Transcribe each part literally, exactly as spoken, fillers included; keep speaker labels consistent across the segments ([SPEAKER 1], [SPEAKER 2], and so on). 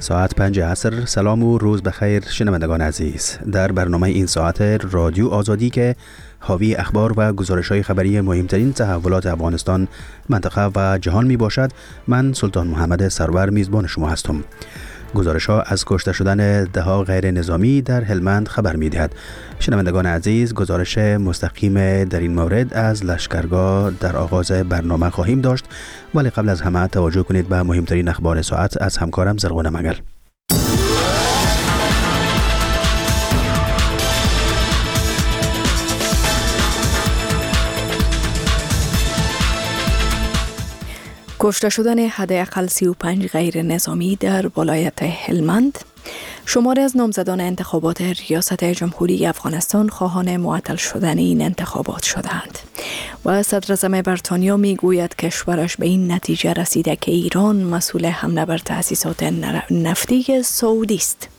[SPEAKER 1] ساعت پنج عصر. سلام و روز بخیر شنوندگان عزیز. در برنامه این ساعت رادیو آزادی که حاوی اخبار و گزارش‌های خبری مهمترین تحولات افغانستان، منطقه و جهان می باشد، من سلطان محمد سرور میزبان شما هستم. گزارش‌ها از کشته شدن ده‌ها غیر نظامی در هلمند خبر می‌دهد. شنوندگان عزیز، گزارش مستقیم در این مورد از لشکرگاه در آغاز برنامه خواهیم داشت، ولی قبل از همه توجه کنید به مهمترین اخبار ساعت از همکارم زرغون مگل.
[SPEAKER 2] کشته شدن حداقل سی و پنج غیر نظامی در ولایت هلمند. شماری از نامزدان انتخابات ریاست جمهوری افغانستان خواهان معطل شدن این انتخابات شدند و صدر اعظم بریتانیا می گوید کشورش به این نتیجه رسیده که ایران مسئول حمله بر تأسیسات نفتی سعودی است.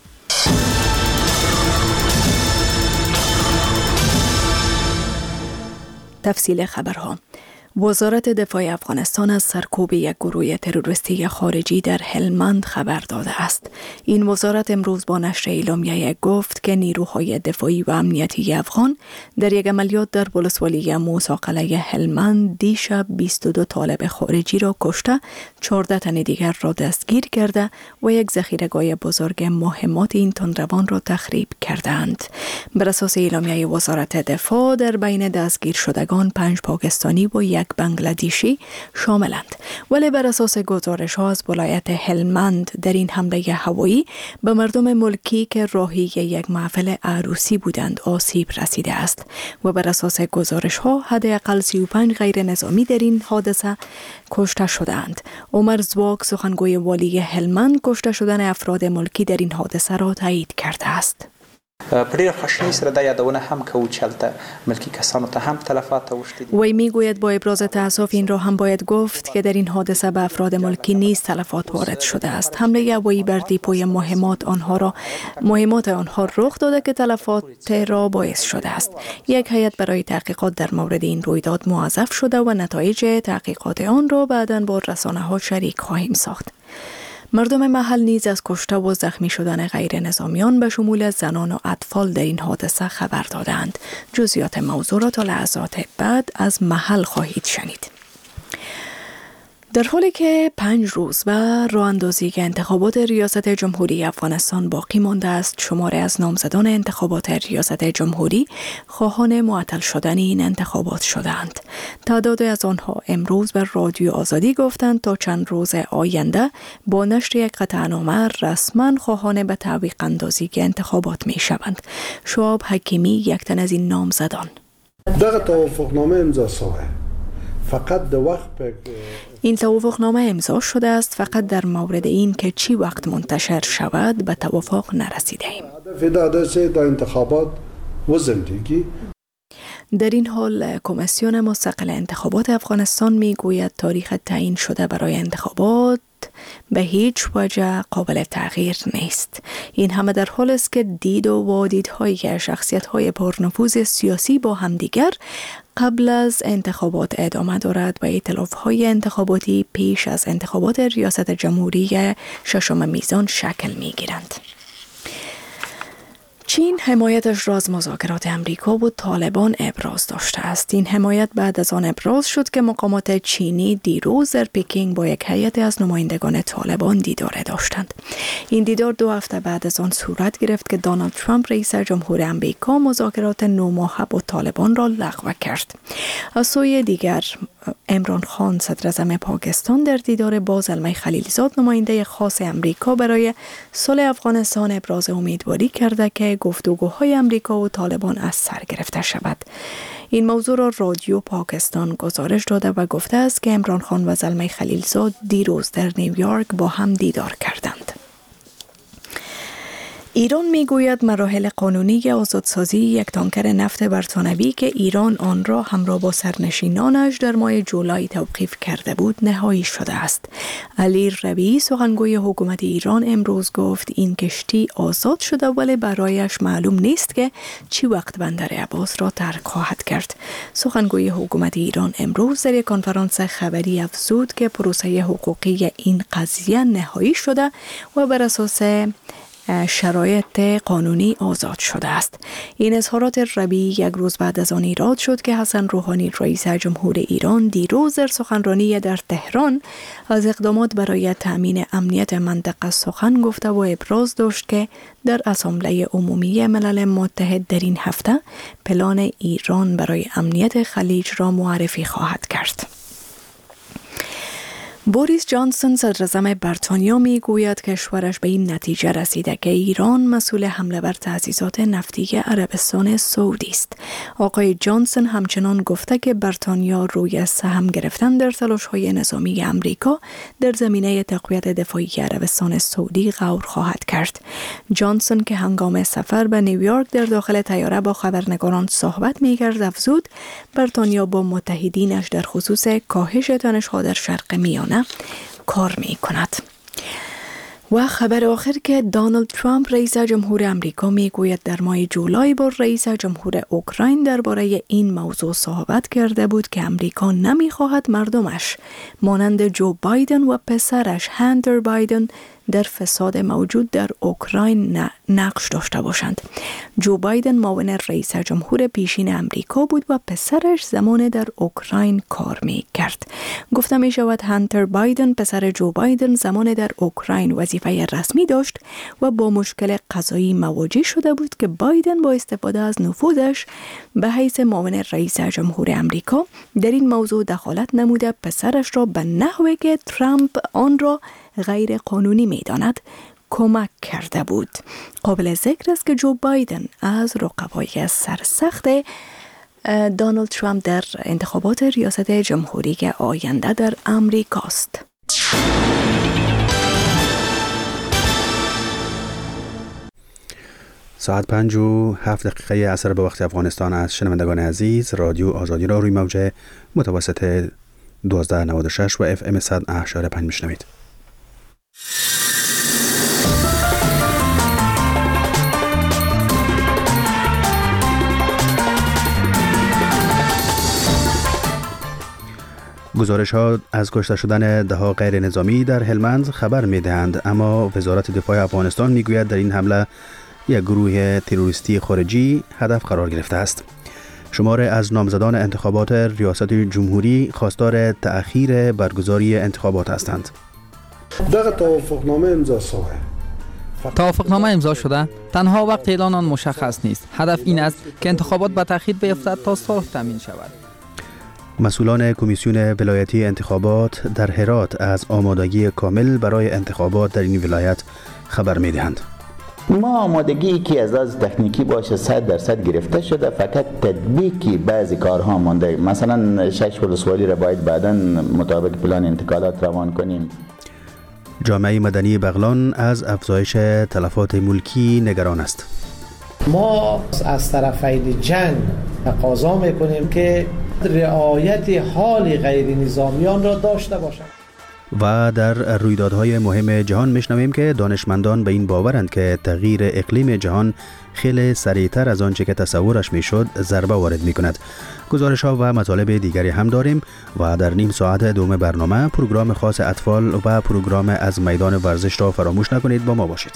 [SPEAKER 2] تفصیل خبرها. وزارت دفاع افغانستان از سرکوب یک گروه تروریستی خارجی در هلمند خبر داده است. این وزارت امروز با نشر اعلامیه گفت که نیروهای دفاعی و امنیتی افغان در یک عملیات در ولسوالی موسی قلعه هلمند دیشب بیست و دو طالب خارجی را کشته، چهارده تن دیگر را دستگیر کرده و یک ذخیره‌گاه بزرگ مهمات این تندروان را تخریب کردند. بر اساس اعلامیه وزارت دفاع در بین دستگیر شدگان پنج پاکستانی و یک بنگلادیشی شاملند، ولی بر اساس گزارش ها از ولایت هلمند در این حمله هوایی به مردم ملکی که راهی یک محفل عروسی بودند آسیب رسیده است و بر اساس گزارش ها حداقل سی و پنج غیر نظامی در این حادثه کشته شدند. عمر زواک سخنگوی والی هلمند کشته شدن افراد ملکی در این حادثه را تایید کرده است.
[SPEAKER 3] پریر خوشنی سره دا یادونه هم که چلته ملکی کسانو ته هم تلفات اوشتی.
[SPEAKER 2] وی میگوید با ابراز تأسف این را هم باید گفت که در این حادثه به افراد ملکی نیز تلفات وارد شده است. حمله هوایی بر دیپوی مهمات آنها را مهمات آنها رخ داده که تلفات را باعث شده است. یک هیئت برای تحقیقات در مورد این رویداد موظف شده و نتایج تحقیقات آن را بعداً با رسانه‌ها شریک خواهیم ساخت. مردم محل نیز از کشته و زخمی شدن غیر نظامیان به شمول زنان و اطفال در این حادثه خبر دادند. جزئیات موضوع را تا لحظات بعد از محل خواهید شنید. در حالی که پنج روز و راه اندازی انتخابات ریاست جمهوری افغانستان باقی مانده است، شماری از نامزدان انتخابات ریاست جمهوری خواهان معطل شدن این انتخابات شدند. تعداد از آنها امروز بر رادیو آزادی گفتند تا چند روز آینده با نشر یک قطعنامه رسما خواهان به تعویق اندازی انتخابات می شوند. شعاب حکیمی یک تن از این نامزدان.
[SPEAKER 4] دغه توافقنامه امضا شده. فقط در وقت
[SPEAKER 2] این توافقنامه امضا شده است، فقط در مورد این که چی وقت منتشر شود به توافق نرسیده ایم.
[SPEAKER 4] هدف انتخابات و زندگی.
[SPEAKER 2] در این حال کمیسیون مستقل انتخابات افغانستان می گوید تاریخ تعیین شده برای انتخابات به هیچ وجه قابل تغییر نیست. این همه در حال است که دید و وادیدهایی که شخصیت‌های پرنفوذ سیاسی با همدیگر قبل از انتخابات ادامه دارد و ائتلاف‌های انتخاباتی پیش از انتخابات ریاست جمهوری ششم میزان شکل می‌گیرند. چین حمایتش را از مذاکرات امریکا و طالبان ابراز داشته است. این حمایت بعد از آن ابراز شد که مقامات چینی دیروز در پکینگ با یک هیئت از نمایندگان طالبان دیدار داشتند. این دیدار دو هفته بعد از آن صورت گرفت که دونالد ترامپ رئیس جمهور امریکا مذاکرات نه ماهه با طالبان را لغو کرد. از سوی دیگر عمران خان صدر اعظم پاکستان در دیدار با زلمه خلیلزاد نماینده خاص امریکا برای صلح افغانستان ابراز امیدواری کرده که گفتگوهای امریکا و طالبان از سر گرفته شود. این موضوع را رادیو پاکستان گزارش داده و گفته است که عمران خان و زلمه خلیلزاد دیروز در نیویورک با هم دیدار کردند. ایران میگوید مراحل قانونی آزادسازی یک تانکر نفت برتانوی که ایران آن را همراه با سرنشینانش در ماه جولای توقیف کرده بود نهایی شده است. علی ربیعی سخنگوی حکومت ایران امروز گفت این کشتی آزاد شده ولی برایش معلوم نیست که چی وقت بندر عباس را ترک خواهد کرد. سخنگوی حکومت ایران امروز در یک کنفرانس خبری افزود که پروسه حقوقی این قضیه نهایی شده و بر اساس شرایط قانونی آزاد شده است. این اظهارات ربیعی یک روز بعد از آن ایراد شد که حسن روحانی رئیس جمهور ایران دیروز در سخنرانی در تهران از اقدامات برای تأمین امنیت منطقه سخن گفته و ابراز داشت که در اسامبله عمومی ملل متحد در این هفته پلان ایران برای امنیت خلیج را معرفی خواهد کرد. بوریس جانسون صدر اعظم بریتانیا می گوید کشورش به این نتیجه رسیده که ایران مسئول حمله بر تأسیسات نفتی عربستان سعودی است. آقای جانسون همچنان گفته که بریتانیا روی سهم گرفتن در تلاش‌های نظامی امریکا در زمینه تقویت دفاعی عربستان سعودی غور خواهد کرد. جانسون که هنگام سفر به نیویورک در داخل طیاره با خبرنگاران صحبت می‌کرد افزود بریتانیا با متحدینش در خصوص کاهش تنش‌ها در شرق میانه کار می کند. و خبر آخر که دونالد ترامپ رئیس جمهور امریکا می گوید در ماه جولای با رئیس جمهور اوکراین درباره این موضوع صحبت کرده بود که امریکا نمی خواهد مردمش مانند جو بایدن و پسرش هانتر بایدن در فساد موجود در اوکراین نقش داشته باشند. جو بایدن معاون رئیس جمهور پیشین امریکا بود و پسرش زمان در اوکراین کار می کرد. گفته می شود هانتر بایدن پسر جو بایدن زمان در اوکراین وظیفه رسمی داشت و با مشکل قضایی مواجه شده بود که بایدن با استفاده از نفوذش به حیث معاون رئیس جمهور امریکا در این موضوع دخالت نموده پسرش را به نحوی که ترامپ آن را غیر قانونی می داند کمک کرده بود. قابل ذکر است که جو بایدن از رقبای سرسخت دونالد ترامپ در انتخابات ریاست جمهوری آینده در امریکا است.
[SPEAKER 1] ساعت پنج و هفت دقیقه عصر به وقت افغانستان است. شنوندگان عزیز، رادیو آزادی را روی موج متوسط دوازده نود و شش و اف ام صد و اشاره پنج میشنوید. گزارش ها از کشته شدن ده ها غیر نظامی در هلمند خبر می دهند، اما وزارت دفاع افغانستان می گوید در این حمله یک گروه تروریستی خارجی هدف قرار گرفته است. شمار از نامزدان انتخابات ریاست جمهوری خواستار تأخیر برگزاری انتخابات هستند.
[SPEAKER 4] دغه توافقنامه امضا شده.
[SPEAKER 5] توافقنامه امضا شده، تنها وقت اعلان آن مشخص نیست. هدف این است که انتخابات به تأخیر بیفتد تا صلح تامین شود.
[SPEAKER 1] مسئولان کمیسیون ولایتی انتخابات در هرات از آمادگی کامل برای انتخابات در این ولایت خبر می دهند.
[SPEAKER 6] ما آمادگی که از لحاظ تکنیکی باشه صد درصد گرفته شده، فقط تطبیقی بعضی کارها مانده. مثلا شش ولسوالی را باید بعداً مطابق پلان انتقالات روان کنیم.
[SPEAKER 1] جامعه مدنی بغلان از افزایش تلفات ملکی نگران است.
[SPEAKER 7] ما از طرفین جنگ تقاضا میکنیم که رعایت حال غیر نظامیان را داشته باشند.
[SPEAKER 1] و در رویدادهای مهم جهان میشنویم که دانشمندان به این باورند که تغییر اقلیم جهان خیلی سریعتر از آنچه که تصورش میشد ضربه وارد میکند. گزارش ها و مطالب دیگری هم داریم و در نیم ساعت دوم برنامه پروگرام خاص اطفال و پروگرام از میدان ورزش را فراموش نکنید. با ما باشید.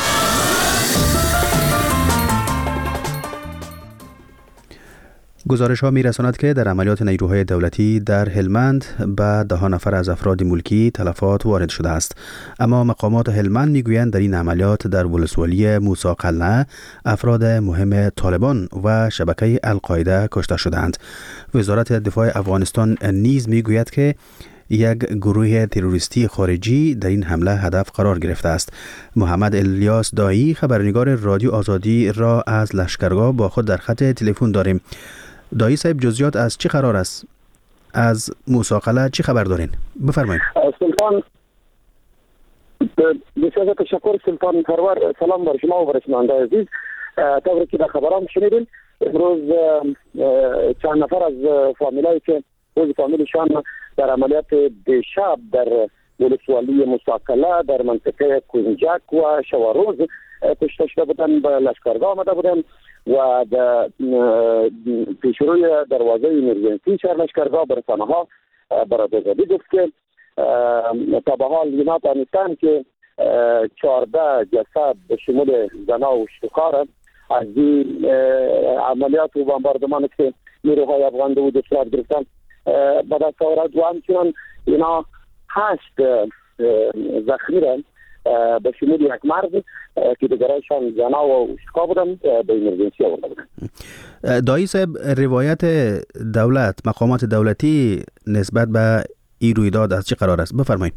[SPEAKER 1] گزارش ها می رساند که در عملیات نیروهای دولتی در هلمند به ده نفر از افراد ملکی تلفات وارد شده است، اما مقامات هلمند می گویند در این عملیات در ولسوالی موسی قلعه افراد مهم طالبان و شبکه القاعده کشته شدند. وزارت دفاع افغانستان نیز می گوید که یک گروه تروریستی خارجی در این حمله هدف قرار گرفته است. محمد الیاس دایی خبرنگار رادیو آزادی را از لشکرگاه با خود در خط تلفن داریم. دایی صاحب، جزئیات از چی قرار است؟ از موسی قلعه چی خبر دارین؟ بفرمایید.
[SPEAKER 8] سلطان بسیار تشکر سلطان پرور. سلام بر شما و بر شنونده عزیز. طوری که در خبرام شنیدین امروز چند نفر از فامیلایی که روز فامیلشان در عملیات دیشب در ولسوالی مساکله در منطقه کنجک و شواروز کشته شده بودن به لشکرگاه آمده بودن و در پیشروی دروازه ایمرجنسی شهر لشکرگاه به رسانه ها برادرزادی گفت که تا به حال اینا دانستند که چهارده جسد به شمول زنا و شکار از این عملیات و بمباردمان که نیروهای افغان بود صورت گرفتن به دست آورد و همچنان اینا هشت زخمی را به شمول یک مرد که دیگرایشان زنا و شکار بودن به ایمرجنسی آورده بودن.
[SPEAKER 1] دایی صاحب، روایت دولت، مقامات دولتی نسبت به این رویداد از چه قرار است؟ بفرمایید.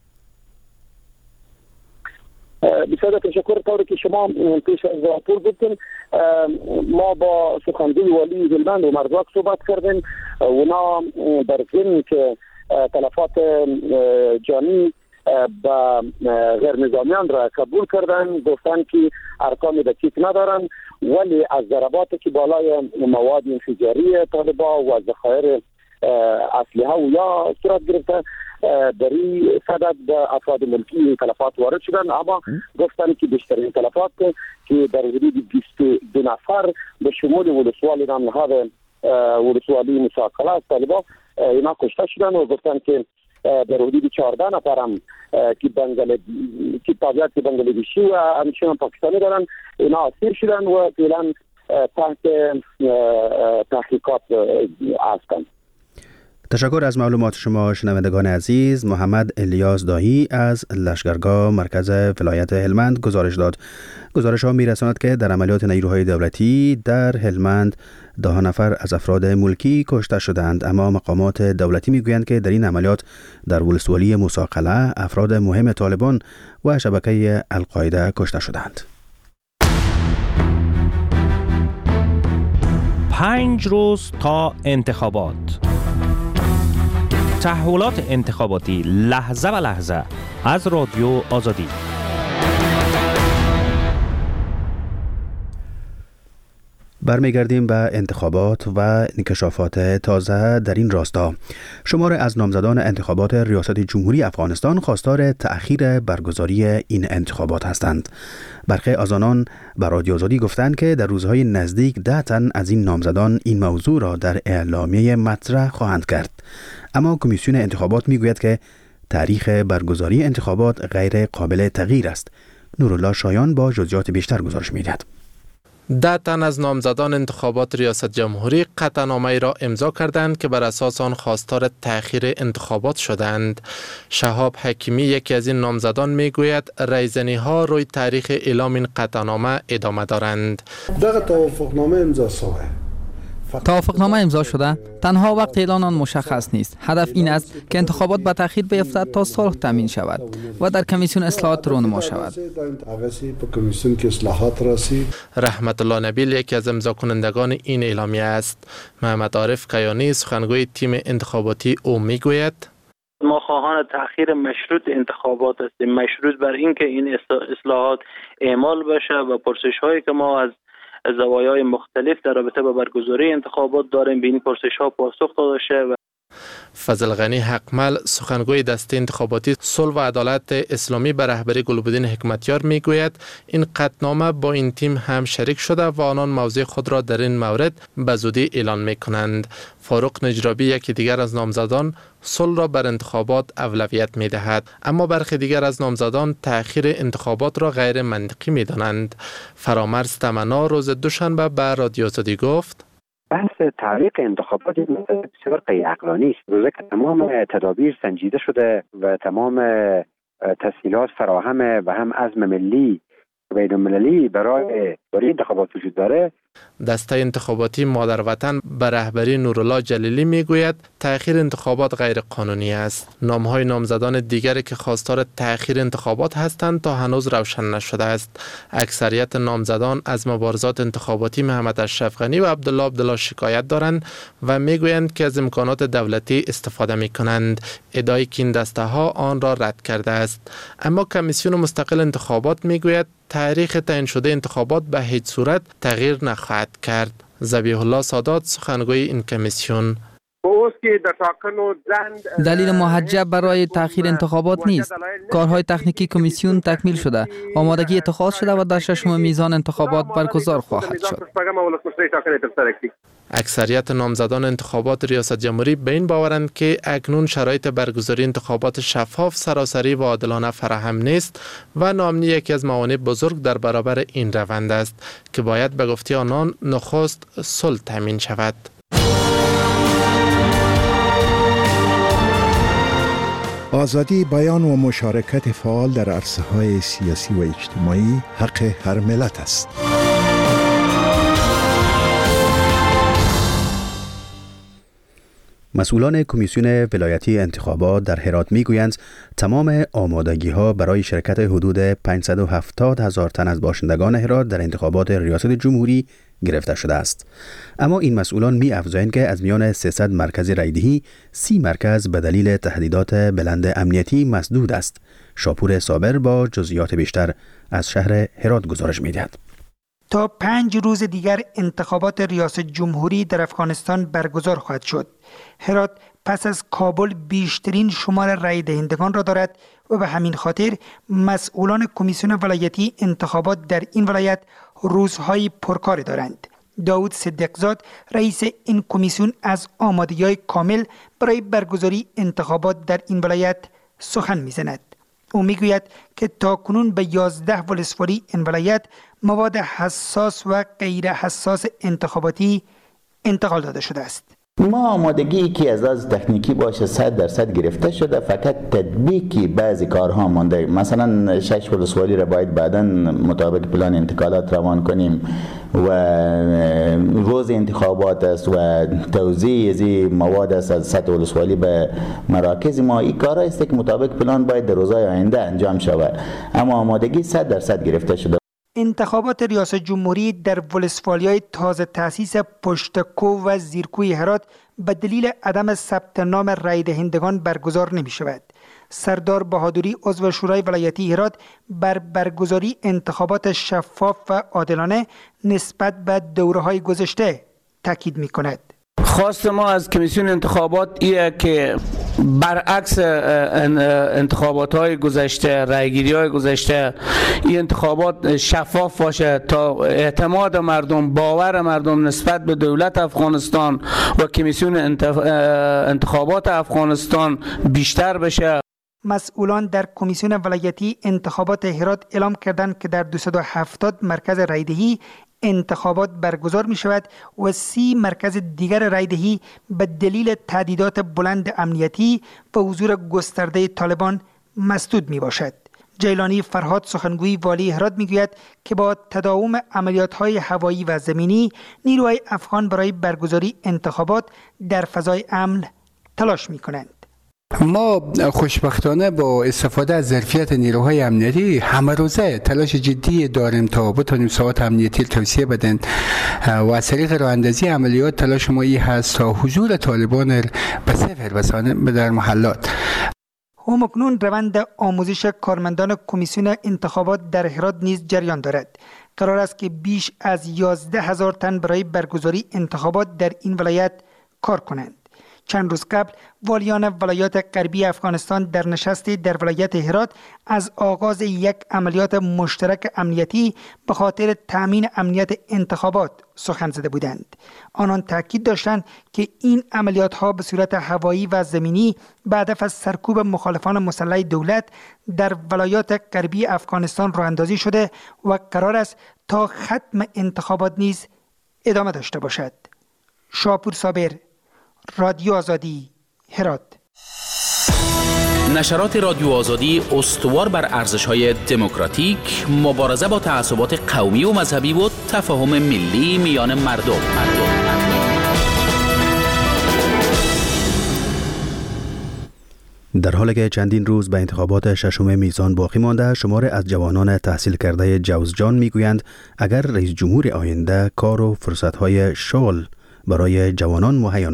[SPEAKER 8] بسیار تشکر. طوری که شما پیش از راپور گفتین ما با سخنگوی والی هلمند و مرزاک صحبت کردیم. اونا در ضمن که تلفات جانی با غیر نظامیان را قبول کردن، گفتن که ارقام دقیق ندارن ولی از ضرباتی که بالای مواد انفجاری طالبان و ذخایر اسلحه و یا صورت گرفته در این صدد افراد ملکی تلفات وارد شدن، اما گفتن که بیشترین تلفات که در حدود بیست و دو نفر به شمول ولسوالی نام نهاد ولسوالی مساکله از طالبان اینا کشته شدن و گفتن که در حدود چهارده نفر هم که بنگله که تابعیت بنگلادیشی و همچنین پاکستانی دارن اینا اسیر شدن و فعلا تحت تحقیقات هستند.
[SPEAKER 1] تشکر از معلومات شما شنوندگان عزیز. محمد الیاس دایی از لشکرگاه مرکز ولایت هلمند گزارش داد. گزارش ها می رساند که در عملیات نیروهای دولتی در هلمند ده نفر از افراد ملکی کشته شدند، اما مقامات دولتی می گویند که در این عملیات در ولسوالی مساکله افراد مهم طالبان و شبکه القاعده کشته شدند.
[SPEAKER 9] پنج روز تا انتخابات. تحولات انتخاباتی لحظه و لحظه از رادیو آزادی.
[SPEAKER 1] برمیگردیم به انتخابات و انکشافات تازه در این راستا. شمار از نامزدان انتخابات ریاست جمهوری افغانستان خواستار تأخیر برگزاری این انتخابات هستند. برخی از آنان به رادیو آزادی گفتند که در روزهای نزدیک ده تن از این نامزدان این موضوع را در اعلامیه مطرح خواهند کرد. اما کمیسیون انتخابات میگوید که تاریخ برگزاری انتخابات غیر قابل تغییر است. نورالله شایان با جزئیات بیشتر گزارش می‌دهد.
[SPEAKER 10] ده تن از نامزدان انتخابات ریاست جمهوری قطعنامه‌ای را امضا کردند که بر اساس آن خواستار تأخیر انتخابات شدند. شهاب حکیمی یکی از این نامزدان میگوید رایزنی‌ها روی تاریخ اعلام این قطعنامه ادامه دارند.
[SPEAKER 4] دغه توافقنامه امضا شده.
[SPEAKER 5] توافقنامه امضا شده، تنها وقت اعلان آن مشخص نیست. هدف این است که انتخابات به تأخیر بیفتد تا صلح تامین شود و در کمیسیون اصلاحات رونما شود.
[SPEAKER 10] رحمت الله نبیل یکی از امضا کنندگان این اعلامیه است. محمد عارف کیانی سخنگوی تیم انتخاباتی او میگوید
[SPEAKER 11] ما خواهان تأخیر مشروط انتخابات هستیم، مشروط بر اینکه این اصلاحات اعمال بشه و پرسش هایی که ما از زوایای مختلف در رابطه با برگزاری انتخابات داریم به این پرسش ها پاسخ داده شود.
[SPEAKER 10] فضل غنی حقمل سخنگوی دسته انتخاباتی صلح و عدالت اسلامی به رهبری گلبدین حکمتیار میگوید این قطعنامه با این تیم هم شریک شده و آنان موضع خود را در این مورد به زودی اعلان میکنند. فاروق نجرابی یکی دیگر از نامزدان صلح را بر انتخابات اولویت میدهد، اما برخی دیگر از نامزدان تأخیر انتخابات را غیر منطقی میدانند. فرامرز تمنا روز دوشنبه به رادیو آزادی گفت
[SPEAKER 12] بحث تعلیق انتخابات بسیار غیر عقلانی است. روزه که تمام تدابیر سنجیده شده و تمام تسهیلات فراهم و هم عزم ملی و بین المللی برای برای انتخابات وجود داره،
[SPEAKER 10] دسته انتخاباتی مادر وطن به رهبری نورالله جلیلی میگوید تأخیر انتخابات غیر قانونی است. نامهای نامزدان دیگری که خواستار تأخیر انتخابات هستند تا هنوز روشن نشده است. اکثریت نامزدان از مبارزات انتخاباتی محمد اشرف غنی و عبدالله عبدالله شکایت دارند و میگویند که از امکانات دولتی استفاده میکنند. ادعای که این دسته ها آن را رد کرده است. اما کمیسیون مستقل انتخابات میگوید تاریخ تعیین شده انتخابات به هیچ صورت تغییر نخواهد کرد. ذبیح الله سادات سخنگوی این کمیسیون:
[SPEAKER 5] دلیل محجب برای تأخیر انتخابات نیست. کارهای تکنیکی کمیسیون تکمیل شده، آمادگی اتخاذ شده و در ششم میزان انتخابات برگزار خواهد شد.
[SPEAKER 10] اکثریت نامزدان انتخابات ریاست جمهوری به این باورند که اکنون شرایط برگزاری انتخابات شفاف، سراسری و عادلانه فراهم نیست و ناامنی یکی از موانع بزرگ در برابر این روند است که باید به گفته آنان نخست صلح تامین شود.
[SPEAKER 13] آزادی بیان و مشارکت فعال در عرصه‌های سیاسی و اجتماعی حق هر ملت است.
[SPEAKER 1] مسئولان کمیسیون ولایتی انتخابات در هرات میگویند تمام آمادگی ها برای شرکت حدود پانصد و هفتاد هزار تن از باشندگان هرات در انتخابات ریاست جمهوری گرفته شده است. اما این مسئولان می افزایند که از میان سیصد مرکز رایدهی سی مرکز به دلیل تهدیدات بلند امنیتی مسدود است. شاپور صابر با جزئیات بیشتر از شهر هرات گزارش می‌دهد.
[SPEAKER 14] تا پنج روز دیگر انتخابات ریاست جمهوری در افغانستان برگزار خواهد شد. هرات پس از کابل بیشترین شمار رای دهندگان را دارد و به همین خاطر مسئولان کمیسیون ولایتی انتخابات در این ولایت روزهای پرکار دارند. داود صدیقزاد رئیس این کمیسیون از آمادگی‌های کامل برای برگزاری انتخابات در این ولایت سخن می‌زند. او میگوید که تاکنون به یازده ولسوالی این ولایت مواد حساس و غیر حساس انتخاباتی انتقال داده شده است.
[SPEAKER 6] ما آمادگی که از از تکنیکی باشه صد درصد گرفته شده، فقط تطبیقی بعضی کارها مانده. مثلا شش ولسوالی را باید بعدا مطابق پلان انتقالات روان کنیم و روز انتخابات است و توزیع از مواد است از سطح ولسوالی به مراکز ما. این کارها است که مطابق پلان باید در روزهای آینده انجام شود، اما آمادگی صد درصد گرفته شده.
[SPEAKER 14] انتخابات ریاست جمهوری در ولسوالی‌های تازه تأسیس پشتکو و زیرکوی هرات به دلیل عدم ثبت نام رای دهندگان برگزار نمی شود. سردار بهادری عضو شورای ولایتی هرات بر برگزاری انتخابات شفاف و عادلانه نسبت به دوره‌های گذشته تاکید می کند.
[SPEAKER 15] خواست ما از کمیسیون انتخابات ایه که برعکس انتخابات های گذشته، رایگیری های گذشته، این انتخابات شفاف باشه تا اعتماد مردم، باور مردم نسبت به دولت افغانستان و کمیسیون انتخابات افغانستان بیشتر بشه.
[SPEAKER 14] مسئولان در کمیسیون ولایتی انتخابات هرات اعلام کردند که در دویست و هفتاد مرکز رایدهی انتخابات برگزار می شود و سی مرکز دیگر رایدهی به دلیل تهدیدات بلند امنیتی و حضور گسترده طالبان مسدود می باشد. جیلانی فرهاد سخنگوی والی هرات می گوید که با تداوم عملیات های هوایی و زمینی نیروهای افغان برای برگزاری انتخابات در فضای امن تلاش می کنند.
[SPEAKER 16] ما خوشبختانه با استفاده از ظرفیت نیروهای امنیتی همه روزه تلاش جدی داریم تا بتونیم ساعات امنیتی توسعه بدن و از طریق راه اندازی عملیات تلاش ما این هست تا حضور طالبان به صفر رسانیم در محلات.
[SPEAKER 14] همکنون روند آموزش کارمندان کمیسیون انتخابات در هرات نیز جریان دارد. قرار است که بیش از یازده هزار تن برای برگزاری انتخابات در این ولایت کار کنند. چند روز قبل والیان ولایات غربی افغانستان در نشستی در ولایت هرات از آغاز یک عملیات مشترک امنیتی به خاطر تأمین امنیت انتخابات سخن زده بودند. آنان تاکید داشتند که این عملیات ها به صورت هوایی و زمینی به هدف از سرکوب مخالفان مسلح دولت در ولایات غربی افغانستان راه اندازی شده و قرار است تا ختم انتخابات نیز ادامه داشته باشد. شاپور صابر، رادیو آزادی، هرات.
[SPEAKER 17] نشرات رادیو آزادی استوار بر ارزش‌های دموکراتیک، مبارزه با تعصبات قومی و مذهبی و تفاهم ملی میان مردم. مردم.
[SPEAKER 1] در حالی که چندین روز به انتخابات ششم میزان باقی مانده، شمار از جوانان تحصیل کرده جوزجان میگویند اگر رئیس جمهور آینده کار و فرصت‌های شغل برای جوانان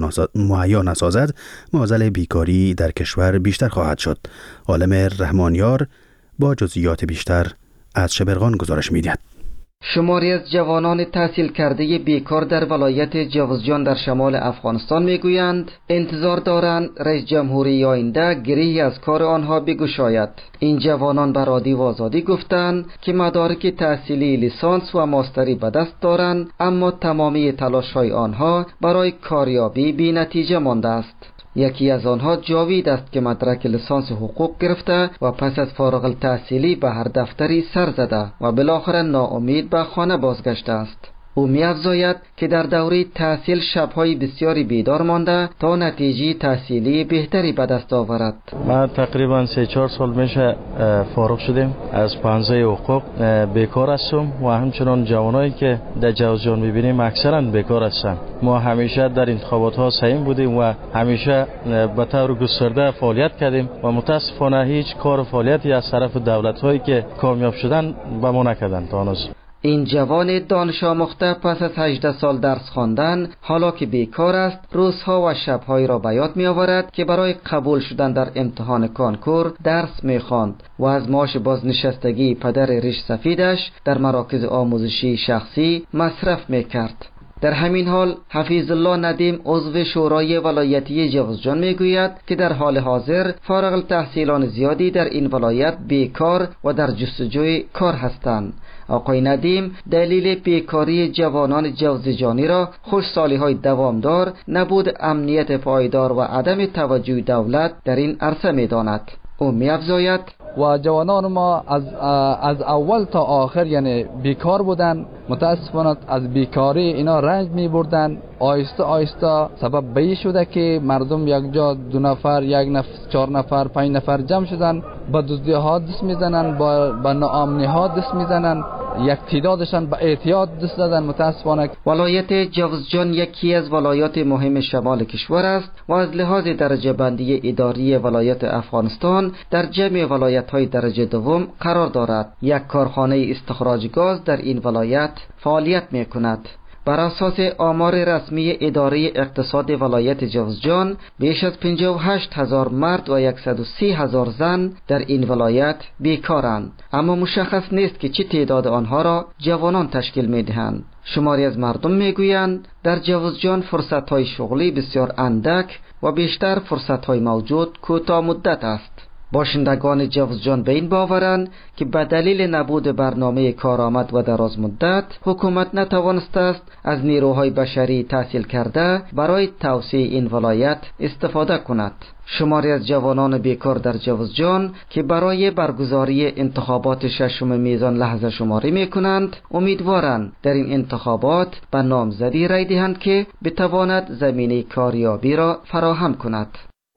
[SPEAKER 1] مهیا نسازد، معضل بیکاری در کشور بیشتر خواهد شد. عالم رحمانیار با جزئیات بیشتر از شبرغان گزارش می‌دهد.
[SPEAKER 18] شماری از جوانان تحصیل کرده بیکار در ولایت جوزجان در شمال افغانستان میگویند انتظار دارند رئیس جمهوری آینده گرهی از کار آنها بگشاید. این جوانان به رادیو آزادی گفتند که مدارک تحصیلی لیسانس و ماستری به دست دارند، اما تمامی تلاش‌های آنها برای کاریابی بی نتیجه مانده است. یکی از آنها جاوید است که مدرک لیسانس حقوق گرفته و پس از فارغ التحصیلی به هر دفتری سر زده و بالاخره ناامید به خانه بازگشته است. او می‌افزاید که در دوره تحصیل شب‌های بسیاری بیدار مانده تا نتیجه تحصیلی بهتری به دست آورد.
[SPEAKER 19] ما تقریبا سه چهار سال میشه فارغ شدیم از پانزده حقوق، بیکار هستم و همچنان جوانایی که در جوزجان می‌بینیم اکثرا بیکار هستند. ما همیشه در انتخابات‌ها سهیم بودیم و همیشه به طور گسترده فعالیت کردیم و متاسفانه هیچ کار و فعالیتی از طرف دولت‌هایی که کامیاب شدن به ما نکردند تا هنوز.
[SPEAKER 18] این جوان دانش آموخته پس از هجده سال درس خواندن، حالا که بیکار است، روزها و شب‌های را به یاد می‌آورد که برای قبول شدن در امتحان کنکور درس می‌خواند و از معاش بازنشستگی پدر ریش سفیدش در مراکز آموزشی شخصی مصرف می‌کرد. در همین حال حفیظ الله ندیم عضو شورای ولایتی جوزجان میگوید که در حال حاضر فارغ التحصیلان زیادی در این ولایت بیکار و در جستجوی کار هستند. آقای ندیم دلیل بیکاری جوانان جوزجانی را خوشسالی‌های دوامدار، نبود امنیت پایدار و عدم توجه دولت در این عرصه می‌داند. او می‌افزاید
[SPEAKER 5] و جوانان ما از از اول تا آخر یعنی بیکار بودن. متاسفانه از بیکاری اینا رنج می بردن. آیسته آیسته سبب بی شده که مردم یک جا دو نفر، یک نفر، چهار نفر، پنج نفر جمع شدن، با دزدی ها دست میزنن، با با ناامنی ها دست میزنن، یک تعدادشان به اعتیاد دست دادن. متاسفانه
[SPEAKER 18] ولایت جوزجان یکی از ولایات مهم شمال کشور است و از لحاظ درجه بندی اداری ولایت افغانستان در جمع ولایت های درجه دوم قرار دارد. یک کارخانه استخراج گاز در این ولایت فعالیت می کند. بر اساس آمار رسمی اداره اقتصاد ولایت جوزجان بیش از پنجاه و هشت هزار مرد و صد و سی هزار زن در این ولایت بیکارند، اما مشخص نیست که چه تعداد آنها را جوانان تشکیل می دهند. شماری از مردم می گویند در جوزجان فرصت های شغلی بسیار اندک و بیشتر فرصت های موجود کوتاه مدت است. باشندگان جوزجان به این باورند که به دلیل نبود برنامه کارآمد و دراز مدت حکومت نتوانسته است از نیروهای بشری تحصیل کرده برای توسعه این ولایت استفاده کند. شماری از جوانان بیکار در جوزجان که برای برگزاری انتخابات ششم میزان لحظه شماری می کنند، امیدوارند در این انتخابات به نامزدی رای دهند که بتواند زمینه کاریابی را فراهم کند.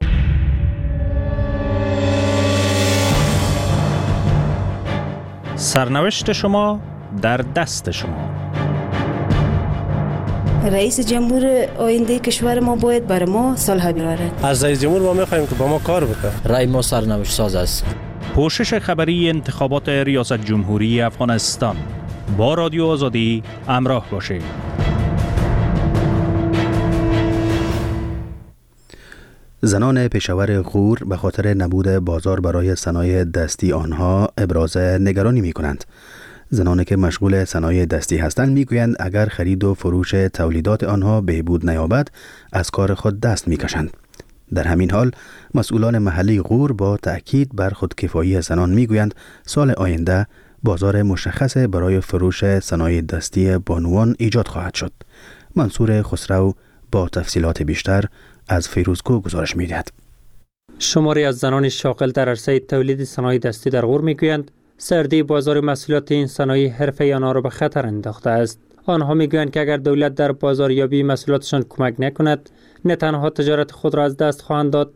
[SPEAKER 9] سرنوشت شما در دست شما.
[SPEAKER 20] رئیس جمهور آینده کشور ما باید بر ما صلح بیاورد.
[SPEAKER 21] از رئیس جمهور ما می‌خوایم که با ما کار بکنه.
[SPEAKER 22] رای ما سرنوشت ساز است.
[SPEAKER 9] پوشش خبری انتخابات ریاست جمهوری افغانستان. با رادیو آزادی همراه باشید.
[SPEAKER 1] زنان پشاور غور به خاطر نبود بازار برای صنایع دستی آنها ابراز نگرانی می کنند. زنانی که مشغول صنایع دستی هستند می گویند اگر خرید و فروش تولیدات آنها بهبود نیابد از کار خود دست می کشند. در همین حال مسئولان محلی غور با تأکید بر خودکفایی زنان می گویند سال آینده بازار مشخص برای فروش صنایع دستی بانوان ایجاد خواهد شد. منصور خسرو با تفصیلات بیشتر از فیروزکو گزارش می‌دهد.
[SPEAKER 23] شماری از زنان شاغل در عرصه تولید صنایع دستی در غور میگویند سردی بازار محصولات این صنایع حرفه‌ای آنها را به خطر انداخته است. آنها میگویند که اگر دولت در بازاریابی محصولاتشان کمک نکند، نه تنها تجارت خود را از دست خواهند داد،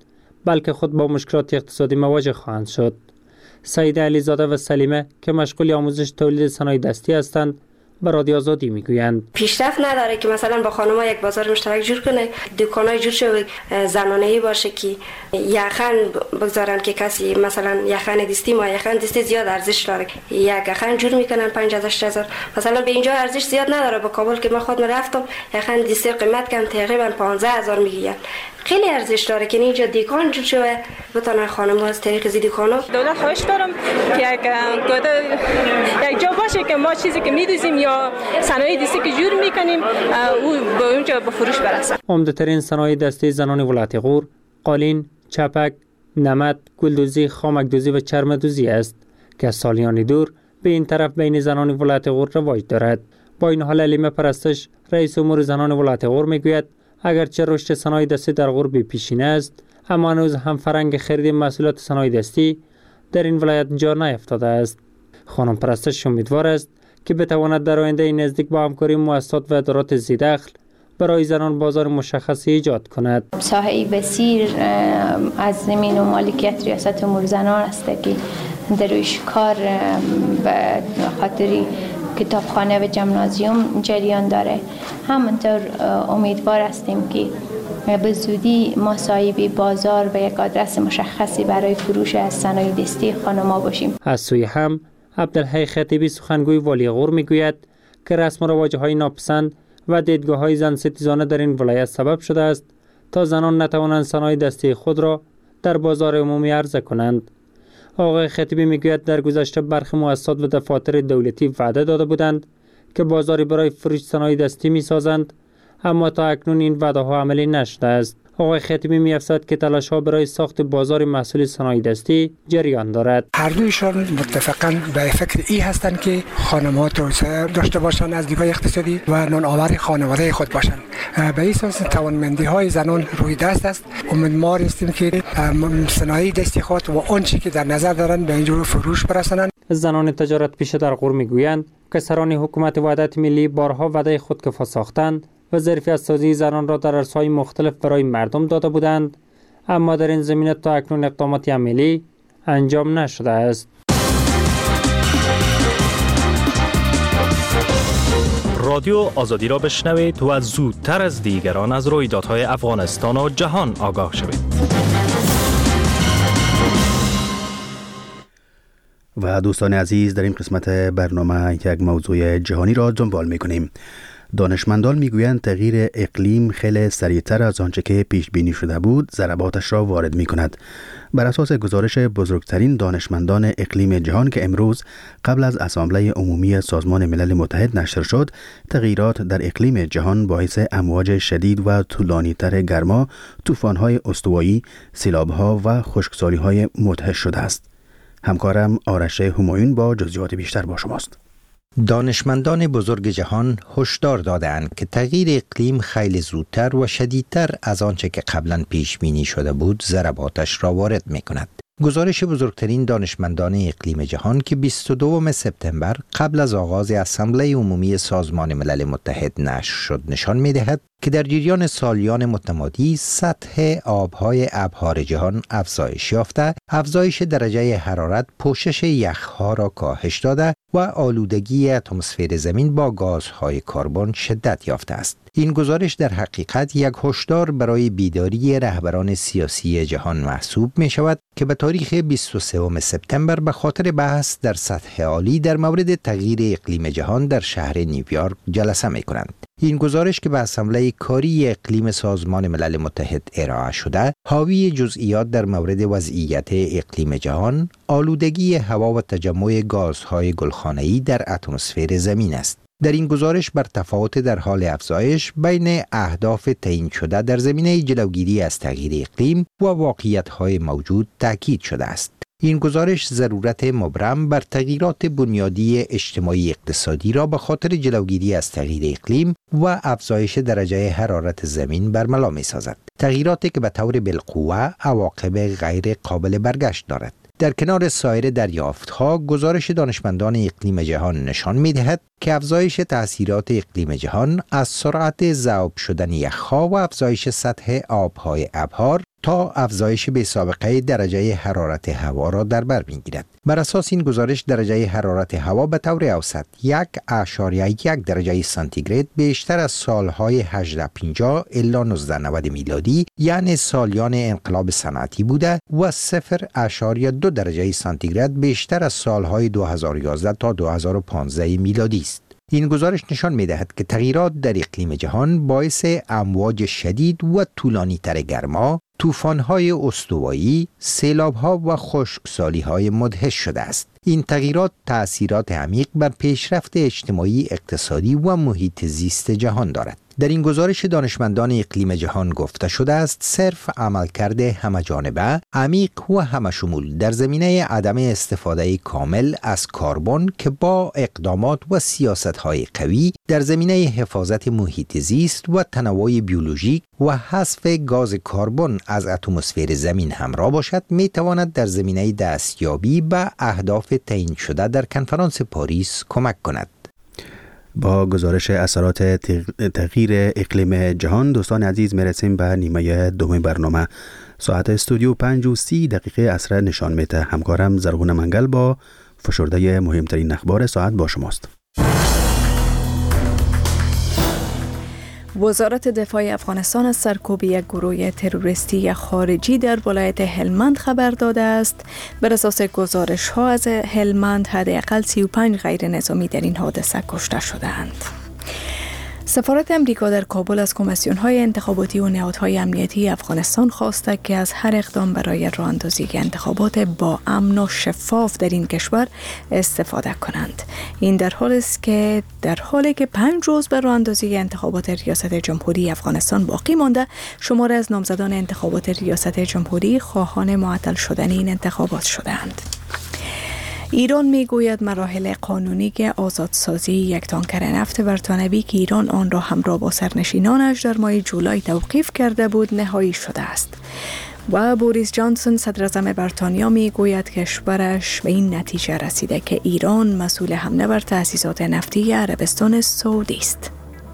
[SPEAKER 23] بلکه خود با مشکلات اقتصادی مواجه خواهند شد. سعید علیزاده و سلیمه که مشغول آموزش تولید صنایع دستی هستند به رادیو آزادی میگویند
[SPEAKER 20] پیشرفت نداره که مثلا با خانم‌ها یک بازار مشترک جور کنه، دکانای جور شه زنانه‌ای باشه که یخن بگذارن که کسی مثلا یخن دستی ما یخن دستی زیاد ارزش داره، یک یخن جور میکنن پنج هزار شش هزار، مثلا به اینجا ارزش زیاد نداره. با کابل که من خودم رفتم یخن دستی قیمت کم تقریبا پانزده هزار میگیرن، خیلی ارزش داره که اینجا دکان جور شه بتونن خانم‌ها از طریق زی دکانو.
[SPEAKER 2] دولت خواهش دارم که یک گوده یک جا باشه که ما چیزی که می‌دوزیم یا صنایع دستی که جور میکنیم او به اونجا به فروش برسه.
[SPEAKER 23] عمده‌ترین صنایع دستی زنان ولایت غور قالین، چپک، نمد، گلدوزی، خامک‌دوزی و چرم‌دوزی است که سالیانی دور به این طرف بین زنان ولایت غور رواج دارد. با این حال علیمه پرستش رئیس امور زنان ولایت غور میگوید اگرچه رشد صنایع دستی در غور بی پیشینه است، اما هنوز هم فرهنگ خرید محصولات صنایع دستی در این ولایت جا نیفتاده است. خانم پرستش امیدوار است که بتواند در آینده نزدیک با همکاری مؤسسات و ادارات ذی‌دخل برای زنان بازار مشخصی ایجاد کند.
[SPEAKER 3] ساحه بسیر از زمین و مالکیت ریاست امور زنان است که در رویش کار به خاطر کتابخانه و جمنازیوم جریان داره. همونطور امیدوار هستیم که به زودی ما صاحب بازار و یک آدرس مشخصی برای فروش از صنایع دستی خانم‌ها باشیم.
[SPEAKER 23] از سوی هم عبدالحی خطیبی سخنگوی والی غور میگوید که رسم و رواج‌های ناپسند و دیدگاه‌های زن ستیزانه در این ولایت سبب شده است تا زنان نتوانند صنایع دستی خود را در بازار عمومی عرضه کنند. آقای خطیبی میگوید در گذشته برخی مؤسسات و دفاتر دولتی وعده داده بودند که بازاری برای فروش صنایع دستی میسازند، اما تا اکنون این وعده ها عملی نشده است. آقای خطیبی می‌افزاید که تلاش‌ها برای ساخت بازار محصول صنایع دستی جریان دارد.
[SPEAKER 7] هر دویشان متفقاً به فکر ای هستند که خانم‌ها توسعه داشته باشند از دیدگاه اقتصادی و نان‌آور خانواده خود باشند. به این اساس توانمندی‌های زنان روی دست است. امیدوار هستیم که صنایع دستی خود و آنچه که در نظر دارند به اینجور فروش برسانند.
[SPEAKER 23] زنان تجارت پیشه در غور می‌گویند که سران حکومت وحدت ملی بارها وعده خودکفا ساختند و ظرفیت سازی زنان را در عرصه‌های مختلف برای مردم داده بودند، اما در این زمینه تا اکنون اقداماتی عملی انجام نشده است.
[SPEAKER 9] رادیو آزادی را بشنوید و زودتر از دیگران از رویدادهای افغانستان و جهان آگاه شوید.
[SPEAKER 1] و دوستان عزیز، در این قسمت برنامه یک موضوع جهانی را دنبال می‌کنیم. دانشمندان میگویند تغییر اقلیم خیلی سریعتر از آنچه که پیش بینی شده بود ضرباتش را وارد می کند. بر اساس گزارش بزرگترین دانشمندان اقلیم جهان که امروز قبل از اسامبله عمومی سازمان ملل متحد نشر شد، تغییرات در اقلیم جهان باعث امواج شدید و طولانی‌تر گرما، طوفان‌های استوایی، سیلاب‌ها و خشکسالی‌های مدهش شده است. همکارم آرش همایون با جزئیات بیشتر با شماست.
[SPEAKER 24] دانشمندان بزرگ جهان هشدار دادند که تغییر اقلیم خیلی زودتر و شدیدتر از آنچه که قبلا پیش بینی شده بود ضرباتش را وارد می کند. گزارش بزرگترین دانشمندان اقلیم جهان که بیست و دوم سپتامبر قبل از آغاز اسامبله عمومی سازمان ملل متحد نشر شد نشان می دهد که در جریان سالیان متمادی سطح آبهای ابحار جهان افزایش یافته، افزایش درجه حرارت پوشش یخها را کاهش داده و آلودگی اتمسفر زمین با گازهای کربن شدت یافته است. این گزارش در حقیقت یک هشدار برای بیداری رهبران سیاسی جهان محسوب می شود که به تاریخ بیست و سوم سپتامبر به خاطر بحث در سطح عالی در مورد تغییر اقلیم جهان در شهر نیویورک جلسه می کنند. این گزارش که به اسامبله کاری اقلیم سازمان ملل متحد ارائه شده، حاوی جزئیات در مورد وضعیت اقلیم جهان، آلودگی هوا و تجمع گازهای گلخانه‌ای در اتمسفر زمین است. در این گزارش بر تفاوت در حال افزایش بین اهداف تعیین شده در زمینه جلوگیری از تغییر اقلیم و واقعیت‌های موجود تاکید شده است. این گزارش ضرورت مبرم بر تغییرات بنیادی اجتماعی اقتصادی را به خاطر جلوگیری از تغییر اقلیم و افزایش درجه حرارت زمین برملا می‌سازد. تغییراتی که به طور بالقوه عواقب غیر قابل برگشت دارد. در کنار سایر دریافت‌ها، گزارش دانشمندان اقلیم جهان نشان می‌دهد که افزایش تأثیرات اقلیم جهان از سرعت ذوب شدن یخ‌ها و افزایش سطح آب‌های ابحار تا افزایش بی‌سابقه درجه حرارت هوا را در بر می‌گیرد. بر اساس این گزارش درجه حرارت هوا به طور اوسط یک اشاریه یک درجه سانتیگراد بیشتر از سالهای هجده پنجاه الی نوزده نود میلادی یعنی سالیان انقلاب صنعتی بوده و صفر اشاریه دو درجه سانتیگراد بیشتر از سالهای دو هزار و یازده تا دو هزار و پانزده میلادی است. این گزارش نشان می‌دهد که تغییرات در اقلیم جهان باعث امواج شدید و طولانی تر گرما، طوفان‌های استوایی، سیلاب‌ها و خشکسالی‌های مدهش شده است. این تغییرات تأثیرات عمیق بر پیشرفت اجتماعی، اقتصادی و محیط زیست جهان دارد. در این گزارش دانشمندان اقلیم جهان گفته شده است صرف عملکرد همه‌جانبه، عمیق و همه‌شمول در زمینه عدم استفاده کامل از کربن که با اقدامات و سیاست‌های قوی در زمینه حفاظت محیط زیست و تنوع بیولوژیک و حذف گاز کربن از اتمسفر زمین همراه باشد، می‌تواند در زمینه دستیابی به اهداف تعیین شده در کنفرانس پاریس کمک کند.
[SPEAKER 1] با گزارش اثرات تغییر اقلیم جهان دوستان عزیز میرسیم به نیمه دوم برنامه. ساعت استودیو پنج و سی دقیقه عصر نشان میده. همکارم زرغون منگل با فشرده مهمترین اخبار ساعت با شماست.
[SPEAKER 4] وزارت دفاع افغانستان از سرکوب یک گروه تروریستی خارجی در ولایت هلمند خبر داده است. بر اساس گزارش ها از هلمند حداقل سی و پنج غیر نظامی در این حادثه کشته شدند. سفارت امریکا در کابل از کمیسیون‌های انتخاباتی و نهادهای امنیتی افغانستان خواسته که از هر اقدام برای راه اندازی انتخابات با امن و شفاف در این کشور استفاده کنند. این در حالی است که در حالی که پنج روز به راه اندازی انتخابات ریاست جمهوری افغانستان باقی مانده، شمار از نامزدان انتخابات ریاست جمهوری خواهان معطل شدن این انتخابات شدند. ایران میگوید مراحل قانونی که آزادسازی یک تانکر نفت برتانوی که ایران آن را همراه با سرنشینانش در ماه جولای توقیف کرده بود نهایی شده است. و بوریس جانسون صدر اعظم بریتانیا میگوید کشورش به این نتیجه رسیده که ایران مسئول حمله بر تأسیسات نفتی عربستان سعودی است.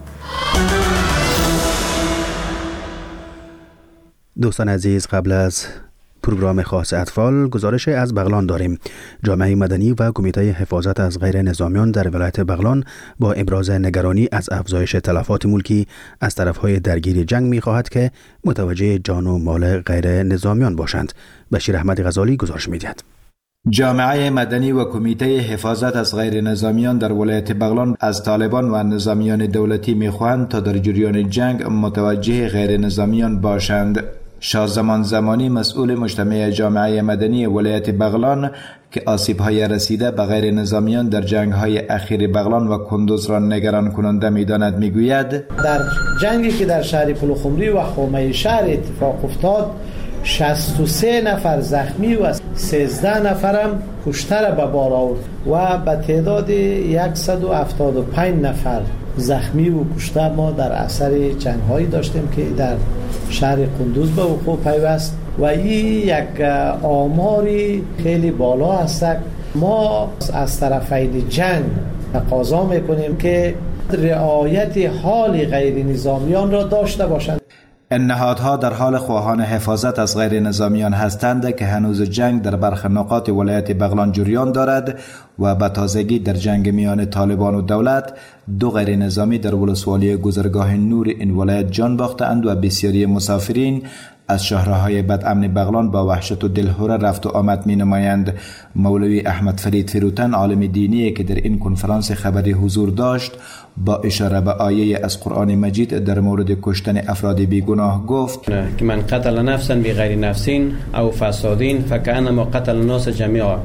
[SPEAKER 1] دوستان عزیز، قبل از پروگرام خاص اطفال گزارش از بغلان داریم. جامعه مدنی و کمیته حفاظت از غیر نظامیان در ولایت بغلان با ابراز نگرانی از افزایش تلفات ملکی از طرفهای درگیر جنگ می خواهد که متوجه جان و مال غیر نظامیان باشند. بشیر احمد غزالی گزارش می دهد.
[SPEAKER 8] جامعه مدنی و کمیته حفاظت از غیر نظامیان در ولایت بغلان از طالبان و نظامیان دولتی می خواهند تا در جریان جنگ متوجه غیر نظامیان باشند. شازمان زمانی مسئول مجتمع جامعه مدنی ولایت بغلان که آسیب‌های رسیده به غیر نظامیان در جنگ‌های اخیر بغلان و کندوز را نگران کننده می‌داند می‌گوید
[SPEAKER 11] در جنگی که در شهر پلوخمری و حومه شهر اتفاق افتاد شصت و سه نفر زخمی و سیزده نفرم کشته به بار آورد و به تعداد صد و هفتاد و پنج نفر زخمی و کشته ما در اثر جنگ‌هایی داشتیم که در شهر کندوز به وقوع پیوست و این یک آماری خیلی بالا است. ما از طرفین جنگ تقاضا میکنیم که رعایت حال غیر نظامیان را داشته باشند.
[SPEAKER 8] این نهادها در حال خواهان حفاظت از غیر نظامیان هستند که هنوز جنگ در برخی نقاط ولایت بغلان جریان دارد و به تازگی در جنگ میان طالبان و دولت دو غیر نظامی در ولسوالی گذرگاه نور این ولایت جان باختند و بسیاری مسافرین از شهرهای بدامن بغلان با وحشت و دلهره رفت و آمد می نمایند. مولوی احمد فرید فروتن عالم دینی که در این کنفرانس خبری حضور داشت با اشاره به آیه از قرآن مجید در مورد کشتن افراد بیگناه گفت
[SPEAKER 12] که من قتل نفسا بغیر نفسین او فسادین فکأنما قتل الناس جمیعا.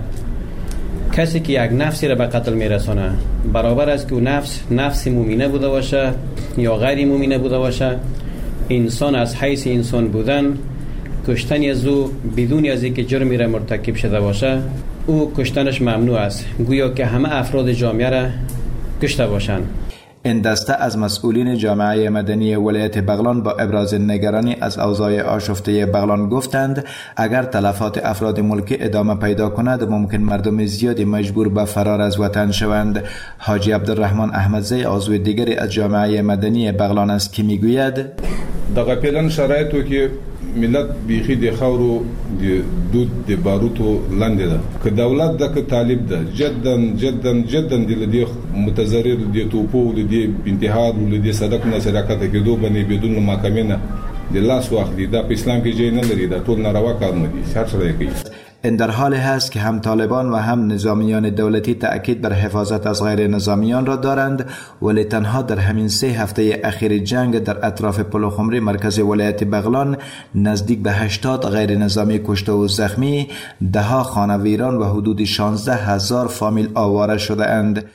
[SPEAKER 12] کسی که یک نفسی را به قتل میرسانه برابر است که او نفس نفس مومنه بوده باشه یا غیر مومنه بوده باشه. انسان از حیث انسان بودن کشتن از او بدون از اینکه جرمی را مرتکب شده باشه او کشتنش ممنوع است، گویا که همه افراد جامعه را کشته باشند.
[SPEAKER 8] این دسته از مسئولین جامعه مدنی ولایت بغلان با ابراز نگرانی از اوضاع آشفته بغلان گفتند اگر تلفات افراد ملکی ادامه پیدا کند ممکن مردم زیادی مجبور به فرار از وطن شوند. حاجی عبدالرحمن احمدزی عضو دیگری از جامعه مدنی بغلان است که میگوید
[SPEAKER 25] دغه پیلن شرایطو کې
[SPEAKER 6] ملت بیخي د خاورو د دود د باروتو لاندې ده که دولت د که طالب ده جدا جدا جدا د لدی متضرر د توپو د انتحار ول د صدق نه شراکت کېدو باندې بدون محکمه نه د لاس واخلي دا په اسلام کې جای نه لري دا ټول ناروا کارونه دي هر څه کوي.
[SPEAKER 8] این در حال هست که هم طالبان و هم نظامیان دولتی تأکید بر حفاظت از غیر نظامیان را دارند، ولی تنها در همین سه هفته اخیر جنگ در اطراف پلوخمری مرکز ولایت بغلان نزدیک به هشتاد غیر نظامی کشته و زخمی، ده ها خانه ویران و حدود شانزده هزار فامیل آواره شده اند.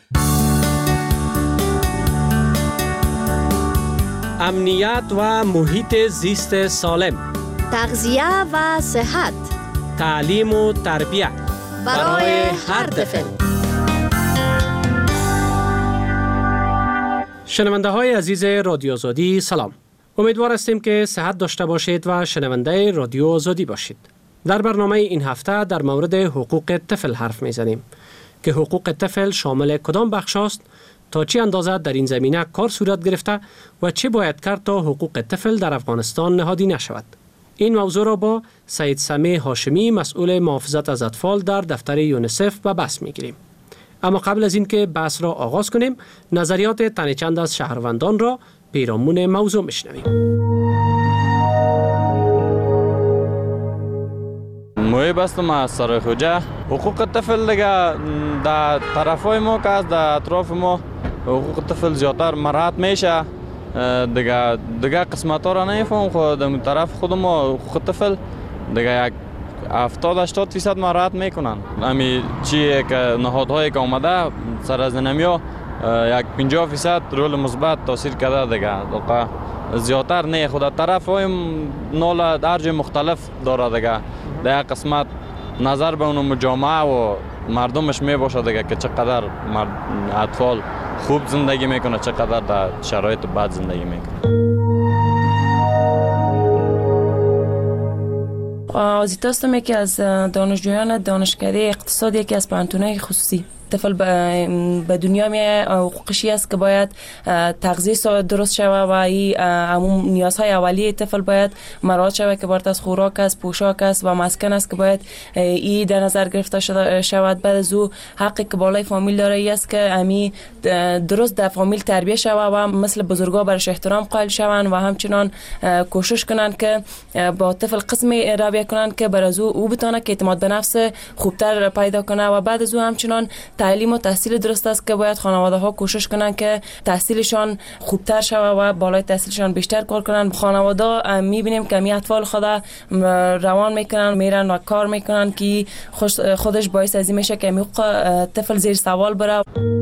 [SPEAKER 10] امنیت و محیط زیست سالم،
[SPEAKER 13] تغذیه و صحت،
[SPEAKER 10] تعلیم و تربیت
[SPEAKER 13] برای هر طفل.
[SPEAKER 10] شنونده های عزیز رادیو آزادی سلام. امیدوار هستیم که صحت داشته باشید و شنونده رادیو آزادی باشید. در برنامه این هفته در مورد حقوق طفل حرف میزنیم که حقوق طفل شامل کدام بخش است، تا چه اندازه در این زمینه کار صورت گرفته و چه باید کرد تا حقوق طفل در افغانستان نهادی نشود. این موضوع را با سید سمیع هاشمی مسئول محافظت از اطفال در دفتر یونیسف به بحث میگیریم. اما قبل از اینکه بحث را آغاز کنیم، نظریات تن چند از شهروندان را پیرامون موضوع میشنویم.
[SPEAKER 19] محب هستم از سرای خوجه. حقوق طفل دیگه در طرفای ما که از در اطراف ما حقوق طفل زیادتر مراعات میشه. دیگه دیگه قسمت ها را نمیفهم خود در طرف خود ما حقوق طفل دیگه یک هفتاد هشتاد فیصد مراعات میکنن. امی چی که نهادهایی که اومده سر از نمیا یک پنجاه فیصد رول مثبت تاثیر کرده دیگه. زیادتر نه خود طرف های نال درجه مختلف داره دیگه. در قسمت نظر به اون مجامعه و مردمش می باشه دیگه که چقدر اطفال خوب زندگی میکنه، چقدر در شرایط بد زندگی میکنه.
[SPEAKER 15] آزیتا هستم، یکی از دانشجویان دانشکده اقتصاد یکی از پانتونای خصوصی. طفل به دنیا میه، حقوقشی است که باید تغذیه درست شوه و این عموم نیازهای اولیه طفل باید مراعات شوه که بارت از خوراک است، پوشاک است و مسکن است که باید این در نظر گرفته شود. بعد از او حقی که بالای فامیل داره ای است که امی درست در فامیل تربیه شوه و مثل بزرگا برش احترام قائل شوند و همچنان کوشش کنند که با طفل قسمی رویه کنند که بر از او او بتونه که اعتماد به نفس خوبتر پیدا کنه. و بعد از او همچنان تعلیم و تحصیل درست است که باید خانواده ها کوشش کنند که تحصیلشان خوبتر شود و بالای تحصیلشان بیشتر کار کنند. خانواده میبینیم که می اطفال خدا روان میکنن، میرن و کار میکنن که خودش باعث از این میشه که می طفل زیر سوال بره.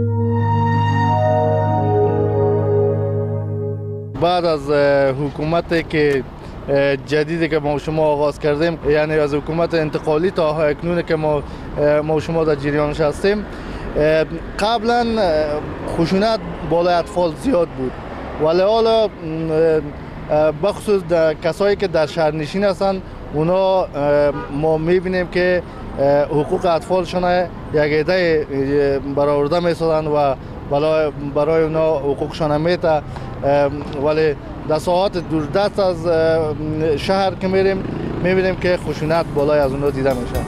[SPEAKER 25] بعد از حکومتی که جدیدی که ما شما آغاز کردیم، یعنی از حکومت انتقالی تا اکنون که ما ما شما در جریانش هستیم، قبلا خشونت بالای اطفال زیاد بود، ولی حالا بخصوص کسایی که در شهرنشین هستند اونا ما میبینیم که حقوق اطفالشون یک ایده برآورده میسازند و برای برای اونا حقوقشون میته. ولی در ساعات دوردست از شهر که میریم میبینیم که خشونت بالای از اونا دیده میشه.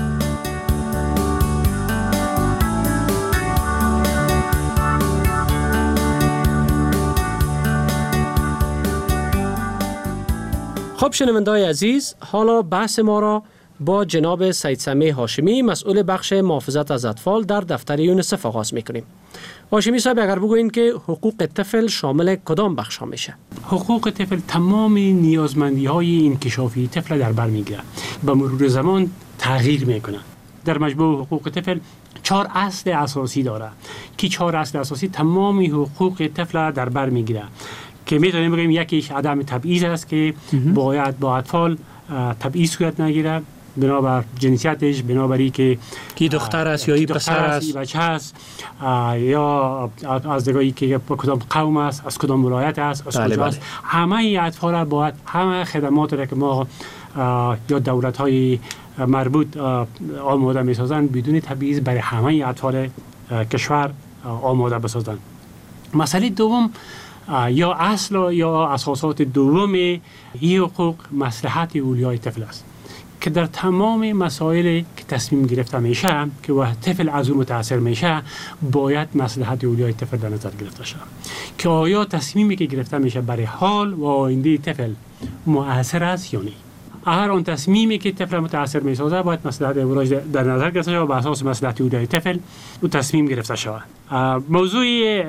[SPEAKER 10] خب شنونده‌های عزیز، حالا بحث ما را با جناب سید سمیع هاشمی مسئول بخش محافظت از اطفال در دفتر یونیسف آغاز میکنیم. هاشمی صاحب، اگر بگویید که حقوق طفل شامل کدام بخش ها میشه؟
[SPEAKER 26] حقوق طفل تمام نیازمندی های انکشافی طفل در بر میگیره، به مرور زمان تغییر میکنه. در مجموع حقوق طفل چهار اصل اساسی داره که چهار اصل اساسی تمام حقوق طفل در بر میگیره که میتونیم بگیم یکیش عدم تبعیض است که باید با اطفال تبعیض صورت نگیره بنابر جنسیتش، بنابری که
[SPEAKER 10] کی دختر است یا ای پسر است،
[SPEAKER 26] بچه است، یا از دیگری که کدام قوم است، از کدام ولایت است، از کجا است. همه این اطفال را باید همه خدمات را که ما یا دولت های مربوط آماده می سازند بدون تبعیض برای همه اطفال کشور آماده بسازند. مسئله دوم یا اصل یا اساسات دوم این حقوق مصلحت اولیای طفل است که در تمام مسائل که تصمیم گرفته میشه که و طفل از اون متاثر میشه باید مصلحت اولیای طفل در نظر گرفته شود که آیا تصمیمی که گرفته میشه برای حال و آینده طفل مؤثر است یا نه. هر آن تصمیمی که طفل متاثر میسازه باید مصلحت اولیای در نظر گرفته شود و بر اساس مصلحت اولیای طفل او تصمیم گرفته شود. موضوع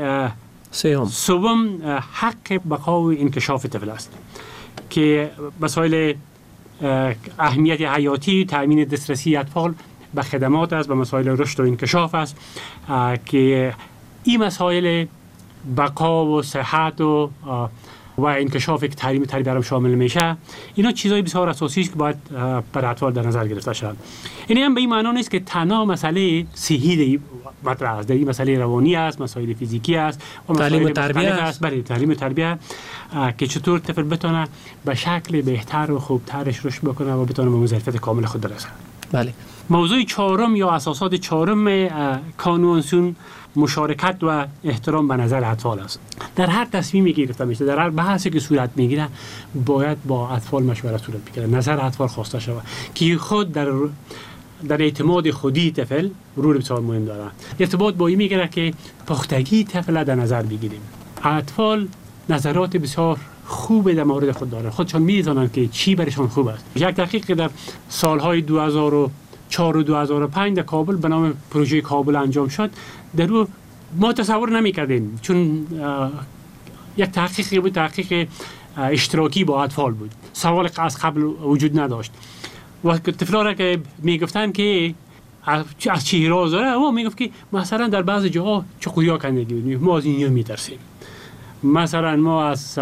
[SPEAKER 10] سوم
[SPEAKER 26] سوم حق بقا و انکشاف طفل است که مسائل اهمیت حیاتی تامین دسترسی اطفال به خدمات است و مسائل رشد و انکشاف است که این مسائل بقا و صحت و و انکشاف که تعلیم تربیت هم شامل میشه اینا چیزای بسیار اساسی است که باید برای اطفال در نظر گرفته شود. این هم به این معنا نیست که تنها مسئله صحی مطرح است، در این مسئله روانی است، مسائل فیزیکی است و
[SPEAKER 10] تعلیم و تربیت است.
[SPEAKER 26] بله تعلیم و تربیت که چطور طفل بتونه به شکل بهتر و خوبترش رشد بکنه و بتونه به مظرفیت کامل خود برسه.
[SPEAKER 10] بله.
[SPEAKER 26] موضوع چهارم یا اساسات چهارم کانونسیون مشارکت و احترام به نظر اطفال است. در هر تصمیمی که گرفته میشه، در هر بحثی که صورت میگیره باید با اطفال مشورت صورت بگیره، نظر اطفال خواسته شود که خود در در اعتماد خودی طفل رول بسیار مهم داره. ارتباط با این میگیره که پختگی طفل در نظر بگیریم. اطفال نظرات بسیار خوب در مورد خود دارن، خودشان میدونن که چی برشان خوب است. یک تحقیق در سالهای دو هزار و چهار و دو هزار و پنج در کابل به نام پروژه کابل انجام شد. در او ما تصور نمی‌کردیم چون یک تحقیقی بود، تحقیق اشتراکی با اطفال بود، سوال از قبل وجود نداشت و طفلا را که میگفتن که از چی راز داره و میگفت که مثلا در بعض جاها چقویا کندگی بود، ما از اینجا میترسیم. مثلا ما از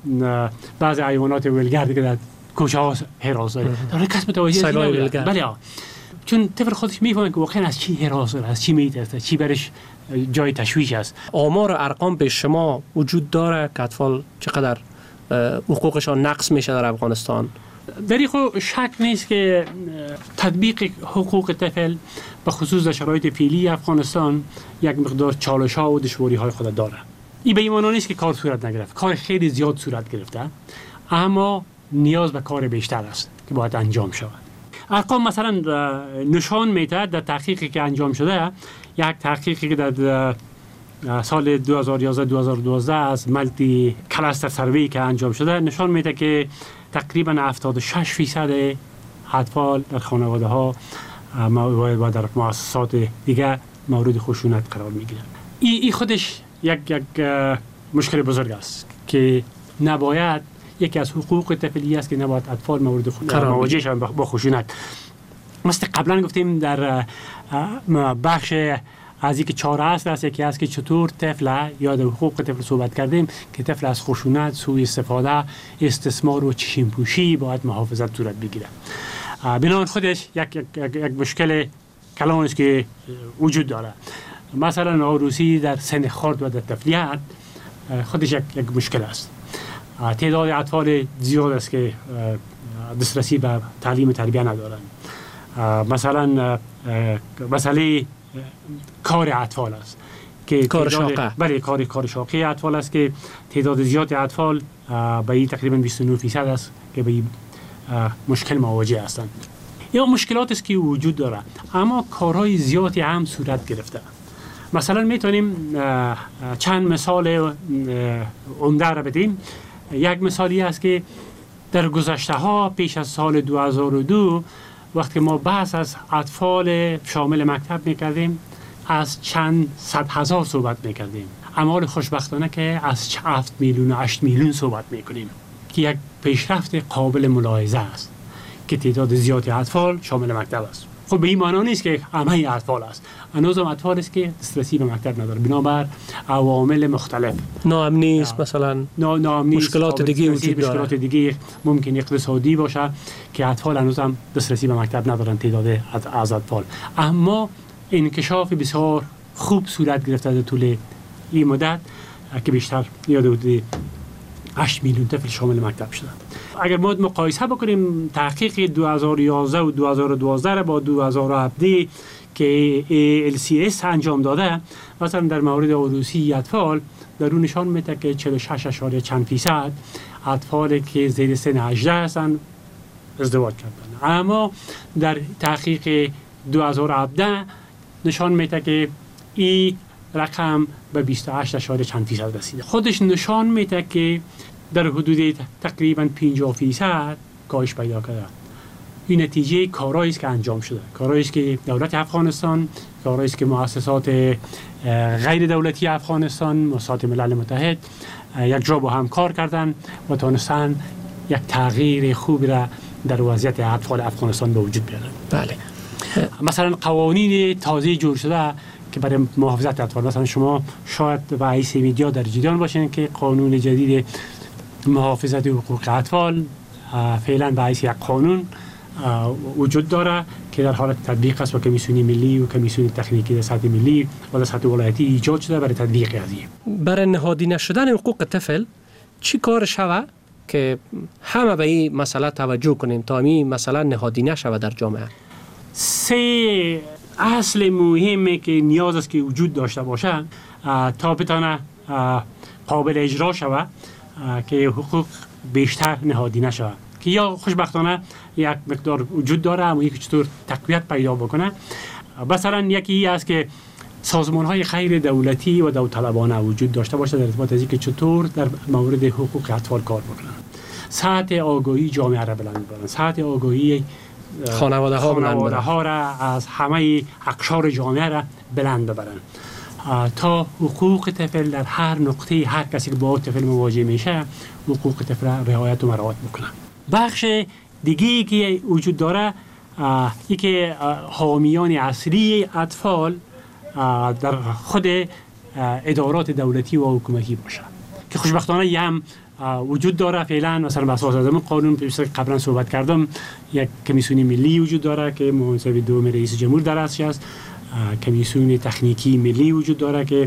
[SPEAKER 26] بعض حیوانات ولگرد که در کوچه ها حراس داره در کس متوجه نمیشه. بله چون طفل خودش میفهمه که واقعا از چی حراس داره، از چی میترسه، چی برش جای تشویش است.
[SPEAKER 10] آمار و ارقام به شما وجود داره که اطفال چقدر حقوقشان نقض میشه در افغانستان؟
[SPEAKER 26] در این خود شک نیست که تطبیق حقوق طفل به خصوص در شرایط فعلی افغانستان یک مقدار چالش ها و دشواری های خود داره. این به این معنی نیست که کار صورت نگرفت، کار خیلی زیاد صورت گرفته، اما نیاز به کار بیشتر است که باید انجام شود. ارقام مثلا نشان میده در تحقیقی که انجام شده، یک تحقیقی که در سال دو هزار و یازده دو هزار و دوازده از ملتی کلاستر سروی که انجام شده نشان میده که تقریبا هفتاد و شش درصد اطفال در خانواده ها و در مؤسسات دیگه مورد خشونت قرار میگیرند. این ای خودش یک یک مشکل بزرگ است که نباید، یکی از حقوق طفلی است که نباید اطفال مورد مواجه شوند با خشونت. مثل قبلا گفتیم در بخش از اینکه چهار اصل است، یکی از که چطور طفل یا در حقوق طفل صحبت کردیم که طفل از خشونت، سوء استفاده، استثمار و چشم پوشی باید محافظت صورت بگیره. بنابراین خودش یک یک یک مشکل کلان است که وجود داره. مثلا عروسی در سن خرد و در طفلیت خودش یک یک مشکل است. تعداد اطفال زیاد است که دسترسی به تعلیم تربیت ندارند. مثلا مسئله کار اطفال است که
[SPEAKER 10] کار شاقه،
[SPEAKER 26] بله کار کار شاقه اطفال است که تعداد زیاد اطفال به این تقریبا بیست و نه درصد است که به این مشکل مواجه هستند. یا مشکلات است که وجود داره، اما کارهای زیادی هم صورت گرفته. مثلا میتونیم چند مثال عمده را بدیم. یک مثالی است که در گذشته ها پیش از سال دو هزار و دو وقتی ما بحث از اطفال شامل مکتب میکردیم از چند صد هزار صحبت میکردیم، اما خوشبختانه که از هفت میلیون و هشت میلیون صحبت میکنیم که یک پیشرفت قابل ملاحظه است که تعداد زیادی اطفال شامل مکتب است. خب به این معنی نیست که همه اطفال است، هنوز هم اطفال است که دسترسی به مکتب نداره بنابر عوامل مختلف،
[SPEAKER 10] ناامنی است، مثلا
[SPEAKER 26] ناامنی،
[SPEAKER 10] مشکلات دیگه وجود داره،
[SPEAKER 26] مشکلات دیگه ممکن اقتصادی باشه که اطفال هنوز هم دسترسی به مکتب ندارن تعداد از اطفال. اما انکشاف بسیار خوب صورت گرفته در طول این مدت که بیشتر حدود هشت میلیون طفل شامل مکتب شدند. اگر ما مقایسه بکنیم تحقیق دو هزار و یازده و دو هزار و دوازده با دو هزار و هفده که ال سی اس انجام داده، مثلا در مورد عروسی اطفال در اون نشان میده که چهل و شش اشاریه چند فیصد اطفالی که زیر سن هجده هستن ازدواج کردن. اما در تحقیق دو هزار و هفده نشان میده که این رقم به بیست و هشت اشاریه چند فیصد رسیده. خودش نشان میده که در حدود تقریبا پنجاه فیصد کاهش پیدا کرده. این نتیجه کارهایی است که انجام شده، کارهایی است که دولت افغانستان، کارهایی است که مؤسسات غیر دولتی افغانستان، مؤسسات ملل متحد یک جا با هم کار کردن و تونستن یک تغییر خوبی را در وضعیت اطفال افغانستان به وجود بیارن.
[SPEAKER 10] بله.
[SPEAKER 26] مثلا قوانین تازه جور شده که برای محافظت اطفال، مثلا شما شاید به حیث میدیا در جریان باشین که قانون جدید محافظت حقوق اطفال فعلا به حیث یک قانون وجود داره که در حالت تطبیق است و کمیسیون ملی و کمیسیون تکنیکی در سطح ملی و در سطح ولایتی ایجاد شده برای تطبیق قضیه.
[SPEAKER 10] برای نهادی نشدن حقوق طفل چی کار شود که همه به این مسئله توجه کنیم تا این مسئله نهادی نشود در جامعه؟
[SPEAKER 26] سه اصل مهمه که نیاز است که وجود داشته باشه تا بتونه قابل اجرا شود که حقوق بیشتر نهادی نشود، که یا خوشبختانه یک مقدار وجود داره اما یک چطور تقویت پیدا بکنه. مثلا یکی است که سازمان های غیر دولتی و داوطلبانه وجود داشته باشه در ارتباط از اینکه چطور در مورد حقوق اطفال کار بکنن. سطح آگاهی جامعه را بلند ببرن، سطح آگاهی
[SPEAKER 10] خانواده ها
[SPEAKER 26] خانواده ها را از همه اقشار جامعه را بلند ببرن تا حقوق طفل در هر نقطه هر کسی که با طفل مواجه میشه حقوق طفل را رعایت و مراعات بکنن. بخش دیگه که وجود داره ای که حامیان اصلی اطفال در خود ادارات دولتی و حکومتی باشه که خوشبختانه یه هم وجود داره. فعلا مثلا بر اساس همون قانون که قبلا صحبت کردم یک کمیسیون ملی وجود داره که منصب دوم رئیس جمهور در ازش است. کمیسیون تکنیکی ملی وجود داره که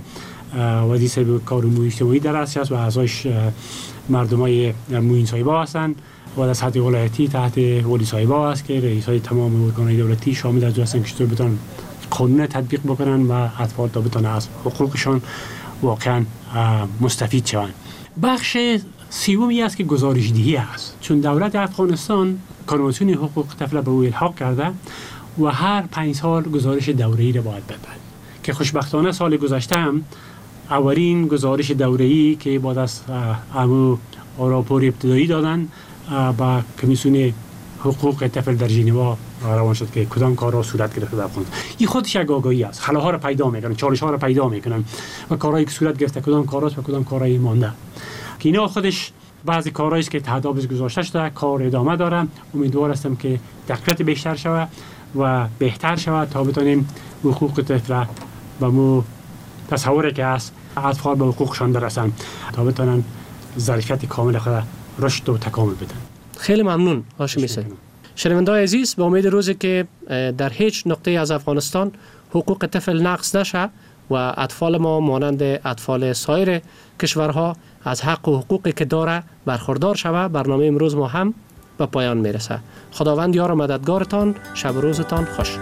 [SPEAKER 26] وزیر کار امور اجتماعی در ازش است و اعضاش مردمای معین صاحبا هستن و در سطح ولایتی تحت ولی صاحبا است که رئیسای تمام ارگان‌های دولتی شامل از هستن که چطور بتونن قانون تطبیق بکنن و اطفال تا بتونن از حقوقشان واقعا مستفید شوند. بخش سومی است که گزارش دهی است، چون دولت افغانستان کنوانسیون حقوق طفل به او الحاق کرده و هر پنج سال گزارش دوره‌ای را باید بده که خوشبختانه سال گذشته هم اولین گزارش دوره‌ای که بعد از امو راپور ابتدایی دادن با کمیسیون حقوق طفل در ژنوا روان شد که کدام کارها صورت گرفته در افغانستان. این خودش یک آگاهی است، خلاها را پیدا میکنن، چالش‌ها را پیدا میکنن و کارهایی که صورت گرفته کدام کاراست و کدام کارهایی مانده. که اینا خودش بعضی کارهایی است که تهداب گذاشته شده، کار ادامه داره. امیدوار هستم که دقت بیشتر شود و بهتر شود تا بتونیم حقوق طفل و مو تصوری که هست اطفال به حقوقشان برسن تا بتونن ظرفیت کامل خود رشد و تکامل بدن.
[SPEAKER 10] خیلی ممنون هاشمی صاحب. شنونده‌های عزیز، به امید روزی که در هیچ نقطه از افغانستان حقوق طفل نقض نشه و اطفال ما مانند اطفال سایر کشورها از حق و حقوقی که داره برخوردار شود، برنامه امروز ما هم به پایان میرسه. خداوند یار و مددگارتان، شب و روزتان خوش.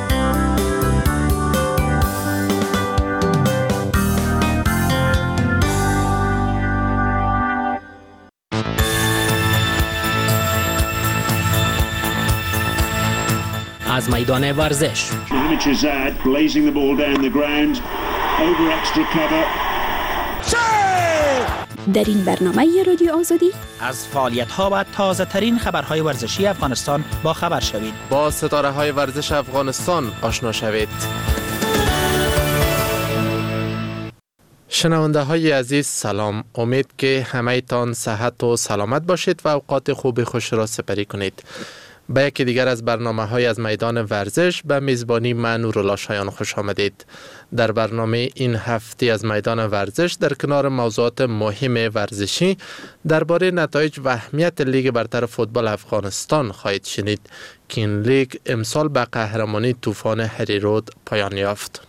[SPEAKER 5] از میدان ورزش
[SPEAKER 14] در این برنامه رادیو آزادی
[SPEAKER 5] از فعالیت‌ها و تازه ترین خبرهای ورزشی افغانستان با خبر شوید.
[SPEAKER 16] با ستاره های ورزش افغانستان آشنا شوید. شنونده های عزیز سلام، امید که همه تان صحت و سلامت باشید و اوقات خوب خوش را سپری کنید. به یکی دیگر از برنامه های از میدان ورزش به میزبانی من نورالله شایان خوش آمدید. در برنامه این هفته از میدان ورزش در کنار موضوعات مهم ورزشی درباره نتایج و اهمیت لیگ برتر فوتبال افغانستان خواهید شنید که این لیگ امسال به قهرمانی طوفان هریرود پایان یافت.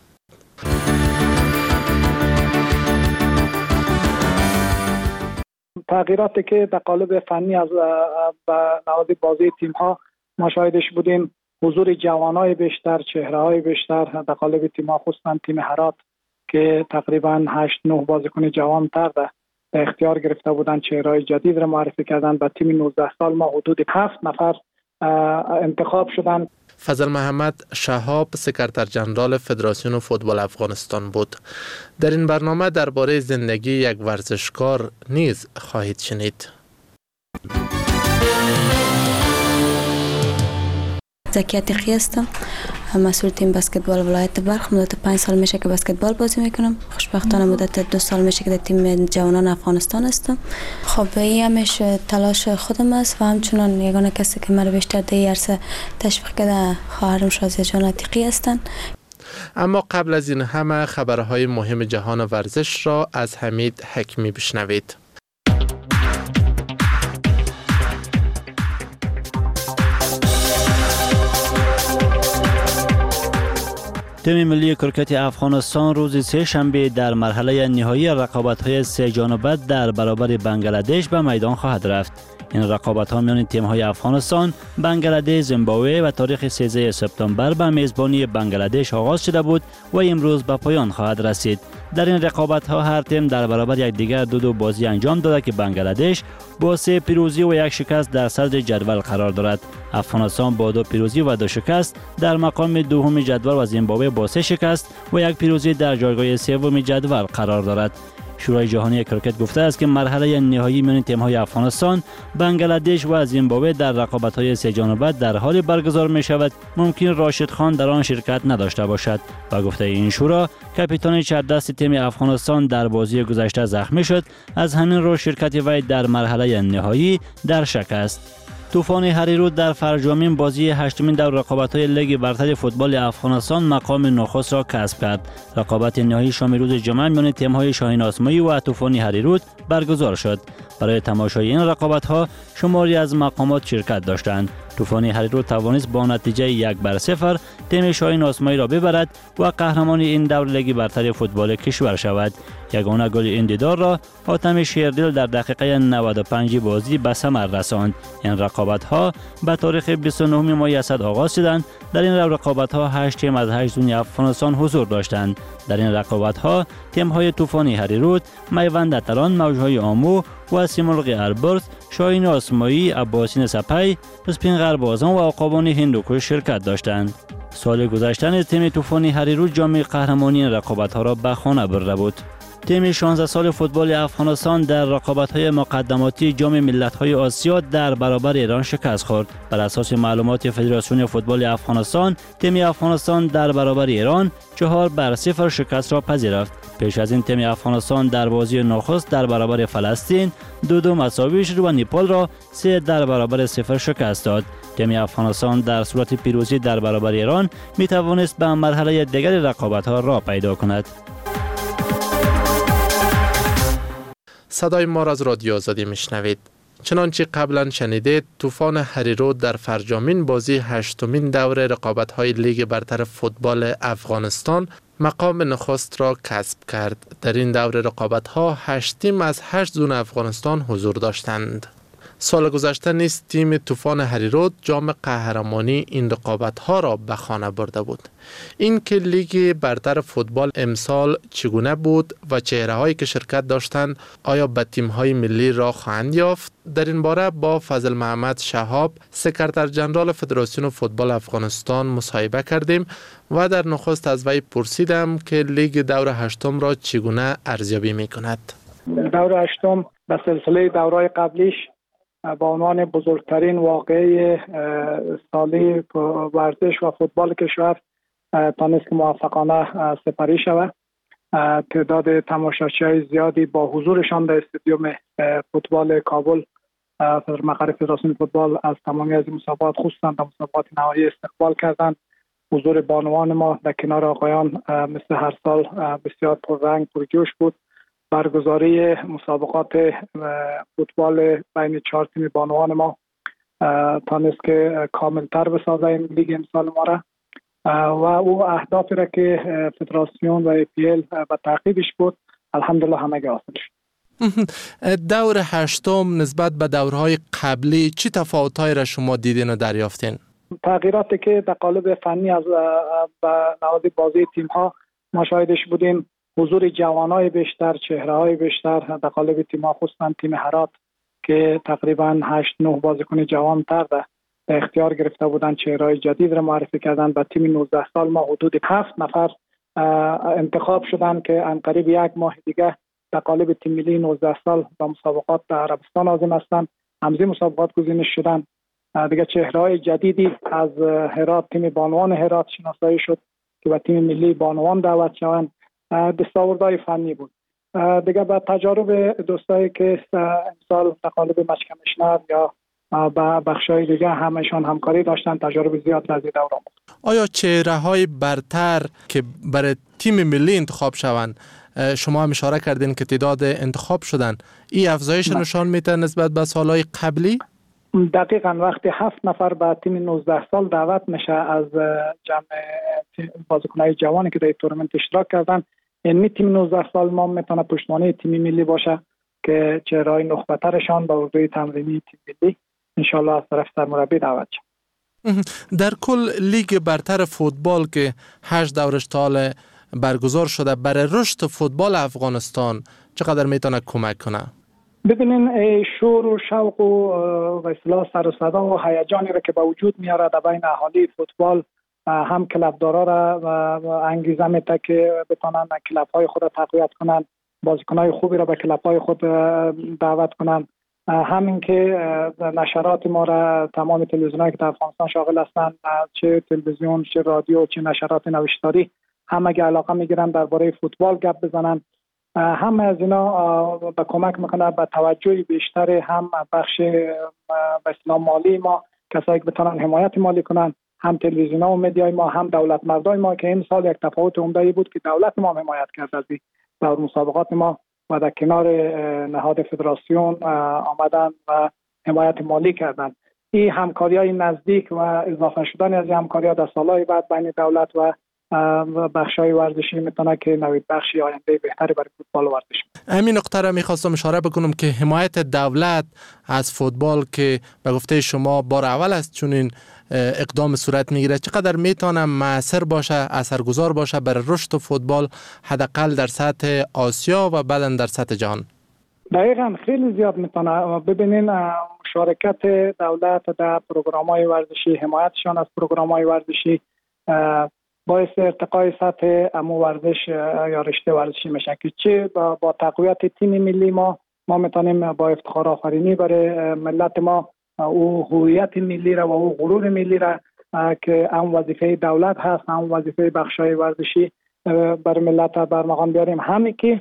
[SPEAKER 17] تغییراتی که در قالب فنی از نهاد بازی تیم ها ما شاهدش بودیم، حضور جوانای بیشتر، چهره های بیشتر در قالب تیم ها، خصوصا تیم هرات که تقریبا هشت نه بازیکن جوان تر در اختیار گرفته بودند، چهره‌های جدید را معرفی کردند. به تیم نوزده سال ما حدود هفت نفر انتخاب شدند.
[SPEAKER 16] فضل محمد شهاب سکرتر جنرال فدراسیون فوتبال افغانستان بود. در این برنامه درباره زندگی یک ورزشکار نیز خواهید شنید.
[SPEAKER 2] زکی عتیقی هستم، مسئول تیم بسکتبال ولایت بلخ. مدت پنج سال میشه که بسکتبال بازی میکنم. خوشبختانه مدت دو سال میشه که در تیم جوانان افغانستان هستم. خب این همش تلاش خودم است و همچنان یگانه کسی که مرا بیشتر در این عرصه تشویق کرده خواهرم شازیه جان عتیقی هستند.
[SPEAKER 16] اما قبل از این همه خبرهای مهم جهان ورزش را از حمید حکمی بشنوید.
[SPEAKER 3] تیم ملی کرکت افغانستان روز سه شنبه در مرحله نهایی رقابت‌های سه جانبه در برابر بنگلادش به میدان خواهد رفت. این رقابت‌ها میان تیم‌های افغانستان، بنگلادش، زیمبابوه و تاریخ سیزده سپتامبر به میزبانی بنگلادش آغاز شده بود و امروز به پایان خواهد رسید. در این رقابت‌ها هر تیم در برابر یکدیگر دو دو بازی انجام داده که بنگلادش با سه پیروزی و یک شکست در صدر جدول قرار دارد. افغانستان با دو پیروزی و دو شکست در مقام دوم جدول و زیمبابوه با سه شکست و یک پیروزی در جایگاه سوم جدول قرار دارد. شورای جهانی کرکت گفته است که مرحله نهایی میان تیم‌های افغانستان، بنگلادش و زیمبابوه در رقابت‌های سه جانبه در حال برگزار می‌شود. ممکن راشد خان در آن شرکت نداشته باشد. با گفته این شورا، کاپیتان چهاردست تیم افغانستان در بازی گذشته زخمی شد. از همین رو شرکت وی در مرحله نهایی در شک است. طوفان هریرود در فرجامین بازی هشتمین دور رقابت‌های لیگ برتر فوتبال افغانستان مقام نخست را کسب کرد. رقابت نهایی شام روز جمعه میان تیم‌های شاهین آسمایی و طوفان هریرود برگزار شد. برای تماشای این رقابت‌ها شماری از مقامات شرکت داشتند. طوفان هریرود توانست با نتیجه یک بر صفر تیم شاهین آسمایی را ببرد و قهرمان این دور لیگ برتر فوتبال کشور شود. یگانه گل این دیدار را حاتم شیردل در دقیقه نود و پنج بازی به ثمر رساند. این رقابت‌ها به تاریخ بیست و نه ماه اسد آغاز شدند. در این رقابت‌ها هشت تیم از هشت زون افغانستان حضور داشتند. در این رقابت‌ها تیم‌های طوفان هریرود، میوند اتلان، موج‌های آمو و سیمرغ البرز، شاهین آسمایی، عباسین سپی، اسپین غربازان و عقابان هندوکش شرکت داشتند. سال گذشته تیم طوفان هریرود جام قهرمانی این رقابت‌ها را به خانه برده بود. تیم شانزده سال فوتبال افغانستان در رقابت‌های مقدماتی جام ملت‌های آسیا در برابر ایران شکست خورد. بر اساس معلومات فدراسیون فوتبال افغانستان، تیم افغانستان در برابر ایران چهار بر صفر شکست را پذیرفت. پیش از این تیم افغانستان در بازی نخست در برابر فلسطین دو دو مساوی شد و نیپال را سه در برابر صفر شکست داد. تیم افغانستان در صورت پیروزی در برابر ایران می توانست به مرحله دیگر رقابت‌ها راه پیدا کند.
[SPEAKER 16] صدای ما را از رادیو آزادی میشنوید. چنانچه قبلا شنیدید، طوفان هریرود در فرجامین بازی هشتمین دور رقابت‌های لیگ برتر فوتبال افغانستان مقام نخست را کسب کرد. در این دور رقابت‌ها هشت تیم از هشت زون افغانستان حضور داشتند. سال گذشته نیز تیم طوفان هریرود جام قهرمانی این رقابت‌ها را به خانه برده بود. این که لیگ برتر فوتبال امسال چگونه بود و چهره‌هایی که شرکت داشتند آیا به تیم‌های ملی را خواهند یافت؟ در این باره با فضل محمد شهاب سکرتر جنرال فدراسیون فوتبال افغانستان مصاحبه کردیم و در نخست از وی پرسیدم که لیگ دور هشتم را چگونه ارزیابی می‌کند.
[SPEAKER 17] دور هشتم به سلسله دورهای قبلیش با عنوان بزرگترین واقعه سالی ورزش و فوتبال کشور تانست که موفقانه سپری شود. تعداد تماشاچی‌های زیادی با حضورشان در استادیوم فوتبال کابل در مقر فدراسیون فوتبال از تمامی از این مسابقات خصوصا در مسابقات نهایی استقبال کردند. حضور بانوان ما در کنار آقایان مثل هر سال بسیار پررنگ پرجوش بود. برگزاری مسابقات فوتبال بین چهار تیم بانوان ما تانست که کاملتر بسازه این لیگ امسال ما را و او اهدافی را که فدراسیون و ای پی ال به تعقیبش بود الحمدلله همه حاصل شد.
[SPEAKER 16] دور هشتم نسبت به دورهای قبلی چی تفاوت‌هایی را شما دیدین و دریافتین؟
[SPEAKER 17] تغییراتی که در قالب فنی از به لحاظ بازی تیم‌ها ما شاهدش بودیم حضور جوانای بیشتر، چهره‌های بیشتر در قالب تیم خصوصا تیم هرات که تقریبا هشت نه بازیکن جوان تر در اختیار گرفته بودن، چهره‌های جدید را معرفی کردن. و تیم نوزده سال ما حدود هفت نفر انتخاب شدن که انقریب یک ماه دیگه در قالب تیم ملی نوزده سال با مسابقات در عربستان عازم هستند. همزی مسابقات گزینش شدن. دیگه چهره‌های جدیدی از هرات، تیم بانوان هرات شناسایی شد که به تیم ملی بانوان دعوت شوند. دستاوردهای فنی بود. دیگه با تجارب دوستایی که امسال در قالب مچ کمیشنر یا با بخشای دیگه همشان همکاری داشتن، تجارب زیاد از دوران بود.
[SPEAKER 16] آیا چهره‌های برتر که برای تیم ملی انتخاب شوند، شما هم اشاره کردین که تعداد انتخاب شدن، این افزایش نشان میده نسبت به سالهای قبلی؟
[SPEAKER 17] دقیقاً وقتی هفت نفر به تیم نوزده سال دعوت میشه از جمع بازیکن‌های جوانی که در تورنمنت اشتراک کردن، این تیم نوزده سال ما میتونه پشتوانه تیم ملی باشه که چهره‌های نخبه‌ترشان با اردوی تمرینی تیم ملی انشالله از طرف سرمربی دعوت شد.
[SPEAKER 16] در کل لیگ برتر فوتبال که هشت دورش تال برگزار شده، برای رشد فوتبال افغانستان چقدر میتونه کمک کنه؟
[SPEAKER 17] ببینین شور و شوق و به اصطلاح سر و صدا و هیجانی را که به وجود میاره در بین اهالی فوتبال، هم کلبدارا را انگیزه میده که بتونن کلب‌های خود را تقویت کنن، بازیکن‌های خوبی را به کلب‌های خود دعوت کنن. همین که نشرات ما را، تمام تلویزیونایی که در افغانستان شاغل هستند، چه تلویزیون، چه رادیو، چه نشرات نوشتاری، هم اگه علاقه میگیرن درباره فوتبال گپ بزنن، هم از اینا به کمک میکنه به توجه بیشتر هم بخش به اصطلاح مالی ما، کسایی که بتونن حمایت مالی کنن، هم تلویزیون‌ها و مدیای ما، هم دولت مردای ما که این سال یک تفاوت عمده بود که دولت ما حمایت کرد از دور مسابقات ما و در کنار نهاد فدراسیون آمدن و حمایت مالی کردن. این همکاری‌های نزدیک و اضافه شدن از همکاری‌ها در سال‌های بعد بین دولت و بخش‌های ورزشی میتونه که نوید بخشی آینده بهتری برای فوتبال و ورزش.
[SPEAKER 16] همین نقطه را می‌خواستم اشاره بکنم که حمایت دولت از فوتبال که به گفته شما بار اول است چون این اقدام صورت میگیره، چقدر میتونه مؤثر باشه، اثرگذار باشه برای رشد فوتبال، حداقل در سطح آسیا و بعداً در سطح جهان؟
[SPEAKER 17] دقیقاً خیلی زیاد میتونه. ببینین مشارکت دولت در پروگرام‌های ورزشی، حمایتشان از پروگرام‌های ورزشی باعث ارتقای سطح امو ورزش یا رشته ورزشی میشه که چه با, با تقویت تیم ملی ما ما میتونیم با افتخار آفرینی برای ملت ما او هویت ملی را و او غرور ملی را که هم وظیفه دولت هست، هم وظیفه بخشای ورزشی برای ملت برمغان بیاریم. همین که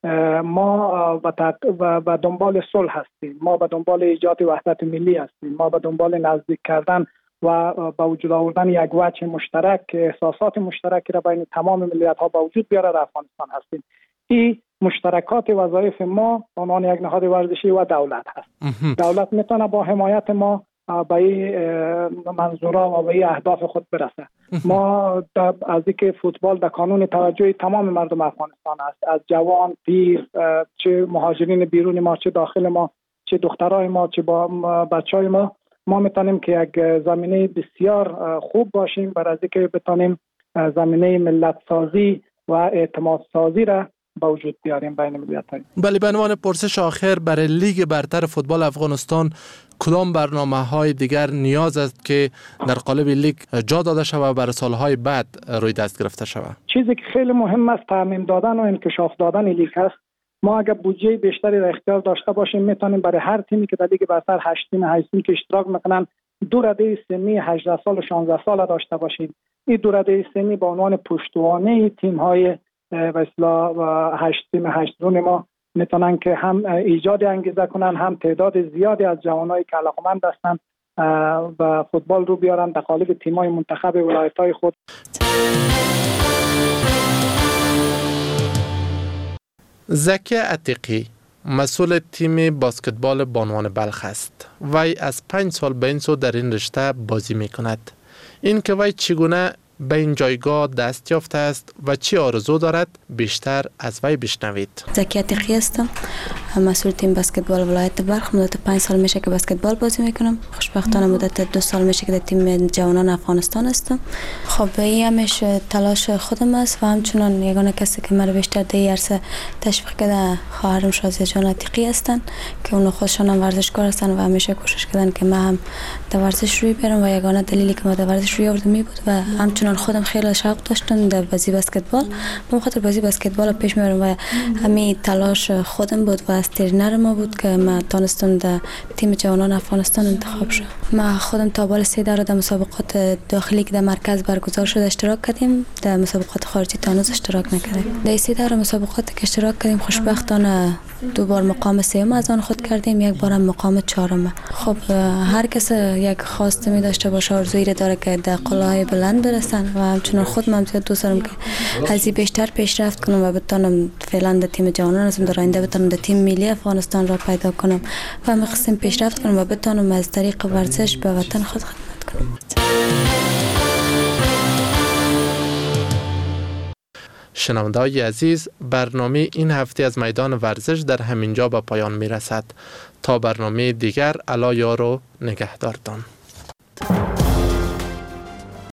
[SPEAKER 17] ما به دنبال صلح هستیم، ما به دنبال ایجاد وحدت ملی هستیم، ما به دنبال نزدیک کردن و با وجود آوردن یک وجه مشترک که احساسات مشترکی را بین تمام ملیت ها با وجود بیاره در افغانستان هستیم. این مشترکات وظایف ما به عنوان یک نهاد ورزشی و دولت هست. دولت میتونه با حمایت ما به این منظورها و به این اهداف خود برسه. ما از اینکه فوتبال در کانون توجه تمام مردم افغانستان است، از جوان، پیر، چه مهاجرین بیرون ما، چه داخل ما، چه دخترای ما، چه با بچهای ما، ما میتونیم که یک زمینه بسیار خوب باشیم برای اینکه بتونیم زمینه ملت سازی و اعتماد سازی را با وجود بیاریم بین ملیت‌ها.
[SPEAKER 16] بله، به عنوان پرسش آخر، برای لیگ برتر فوتبال افغانستان کدام برنامه‌های دیگر نیاز است که در قالب لیگ جا داده شود و برای سالهای بعد روی دست گرفته شود؟
[SPEAKER 17] چیزی که خیلی مهم است تعمیم دادن و انکشاف دادن لیگ است. ما اگر بودجه بیشتری در اختیار داشته باشیم میتونیم برای هر تیمی که در لیگ برتر هشت تیم هشت تیم که اشتراک میکنن دو رده سنی هجده سال و شانزده سال داشته باشیم. این دو رده سنی به عنوان پشتوانه تیم‌های به اصطلاح هشت تیم هشت رون ما میتونن که هم ایجاد انگیزه کنن، هم تعداد زیادی از جوانایی که علاقمند هستن و فوتبال رو بیارن در قالب تیم‌های منتخب ولایت‌های خود.
[SPEAKER 16] زکی عتیقی مسئول تیم بسکتبال بانوان بلخ است. وی از پنج سال به این سو در این رشته بازی می کند. این که وی چگونه به این جایگاه دست یافته است و چی آرزو دارد، بیشتر از وی بشنوید.
[SPEAKER 2] زکی عتیقی هستم. مسئول تیم بسکتبال ولایت بلخ. مدت پنج سال میشه که بسکتبال بازی میکنم. خوشبختانه مدت دو سال میشه که در تیم جوانان افغانستان هستم. خب این همش تلاش خودم است و همچنان یگانه کسی که مرا بیشتر در این عرصه تشویق کرده خواهرم شازیه جان عتیقی هستن که اون خودشان هم ورزشکار هستن و همیشه کوشش کردن که من هم در ورزش روی برم و یگانه دلیلی که ما در ورزش روی آوردم می بود و همچنان خودم خیلی شوق داشتم در بازی بسکتبال. به خاطر بازی بسکتبال پیش میبرم و همین تلاش خودم بود و از ترینر ما بود که من تونستم در تیم جوانان افغانستان انتخاب شدم. ما خودم تا بال سه در مسابقات داخلی که در مرکز برگزار شده اشتراک کردیم، در مسابقات خارجی تا هنوز اشتراک نکردیم. در سه در مسابقات که اشتراک کردیم خوشبختانه دو بار مقام سوم از آن خود کردیم، یک بار هم مقام چهارم. خب هر کس یک خواسته می داشته باشه، آرزویی داره که در قله‌های بلند برسن و همچنان خود من زیاد دوست دارم که از بیشتر پیشرفت کنم و بتونم فعلا در تیم جوانان هستم، در آینده بتونم در تیم ملی افغانستان را پیدا کنم و همین قسم پیشرفت کنم و بتونم از طریق ورزش به وطن خود خدمت کنم.
[SPEAKER 16] شنونده‌های عزیز، برنامه این هفته از میدان ورزش در همینجا به پایان میرسد. تا برنامه دیگر، الا یار و نگهدارتان.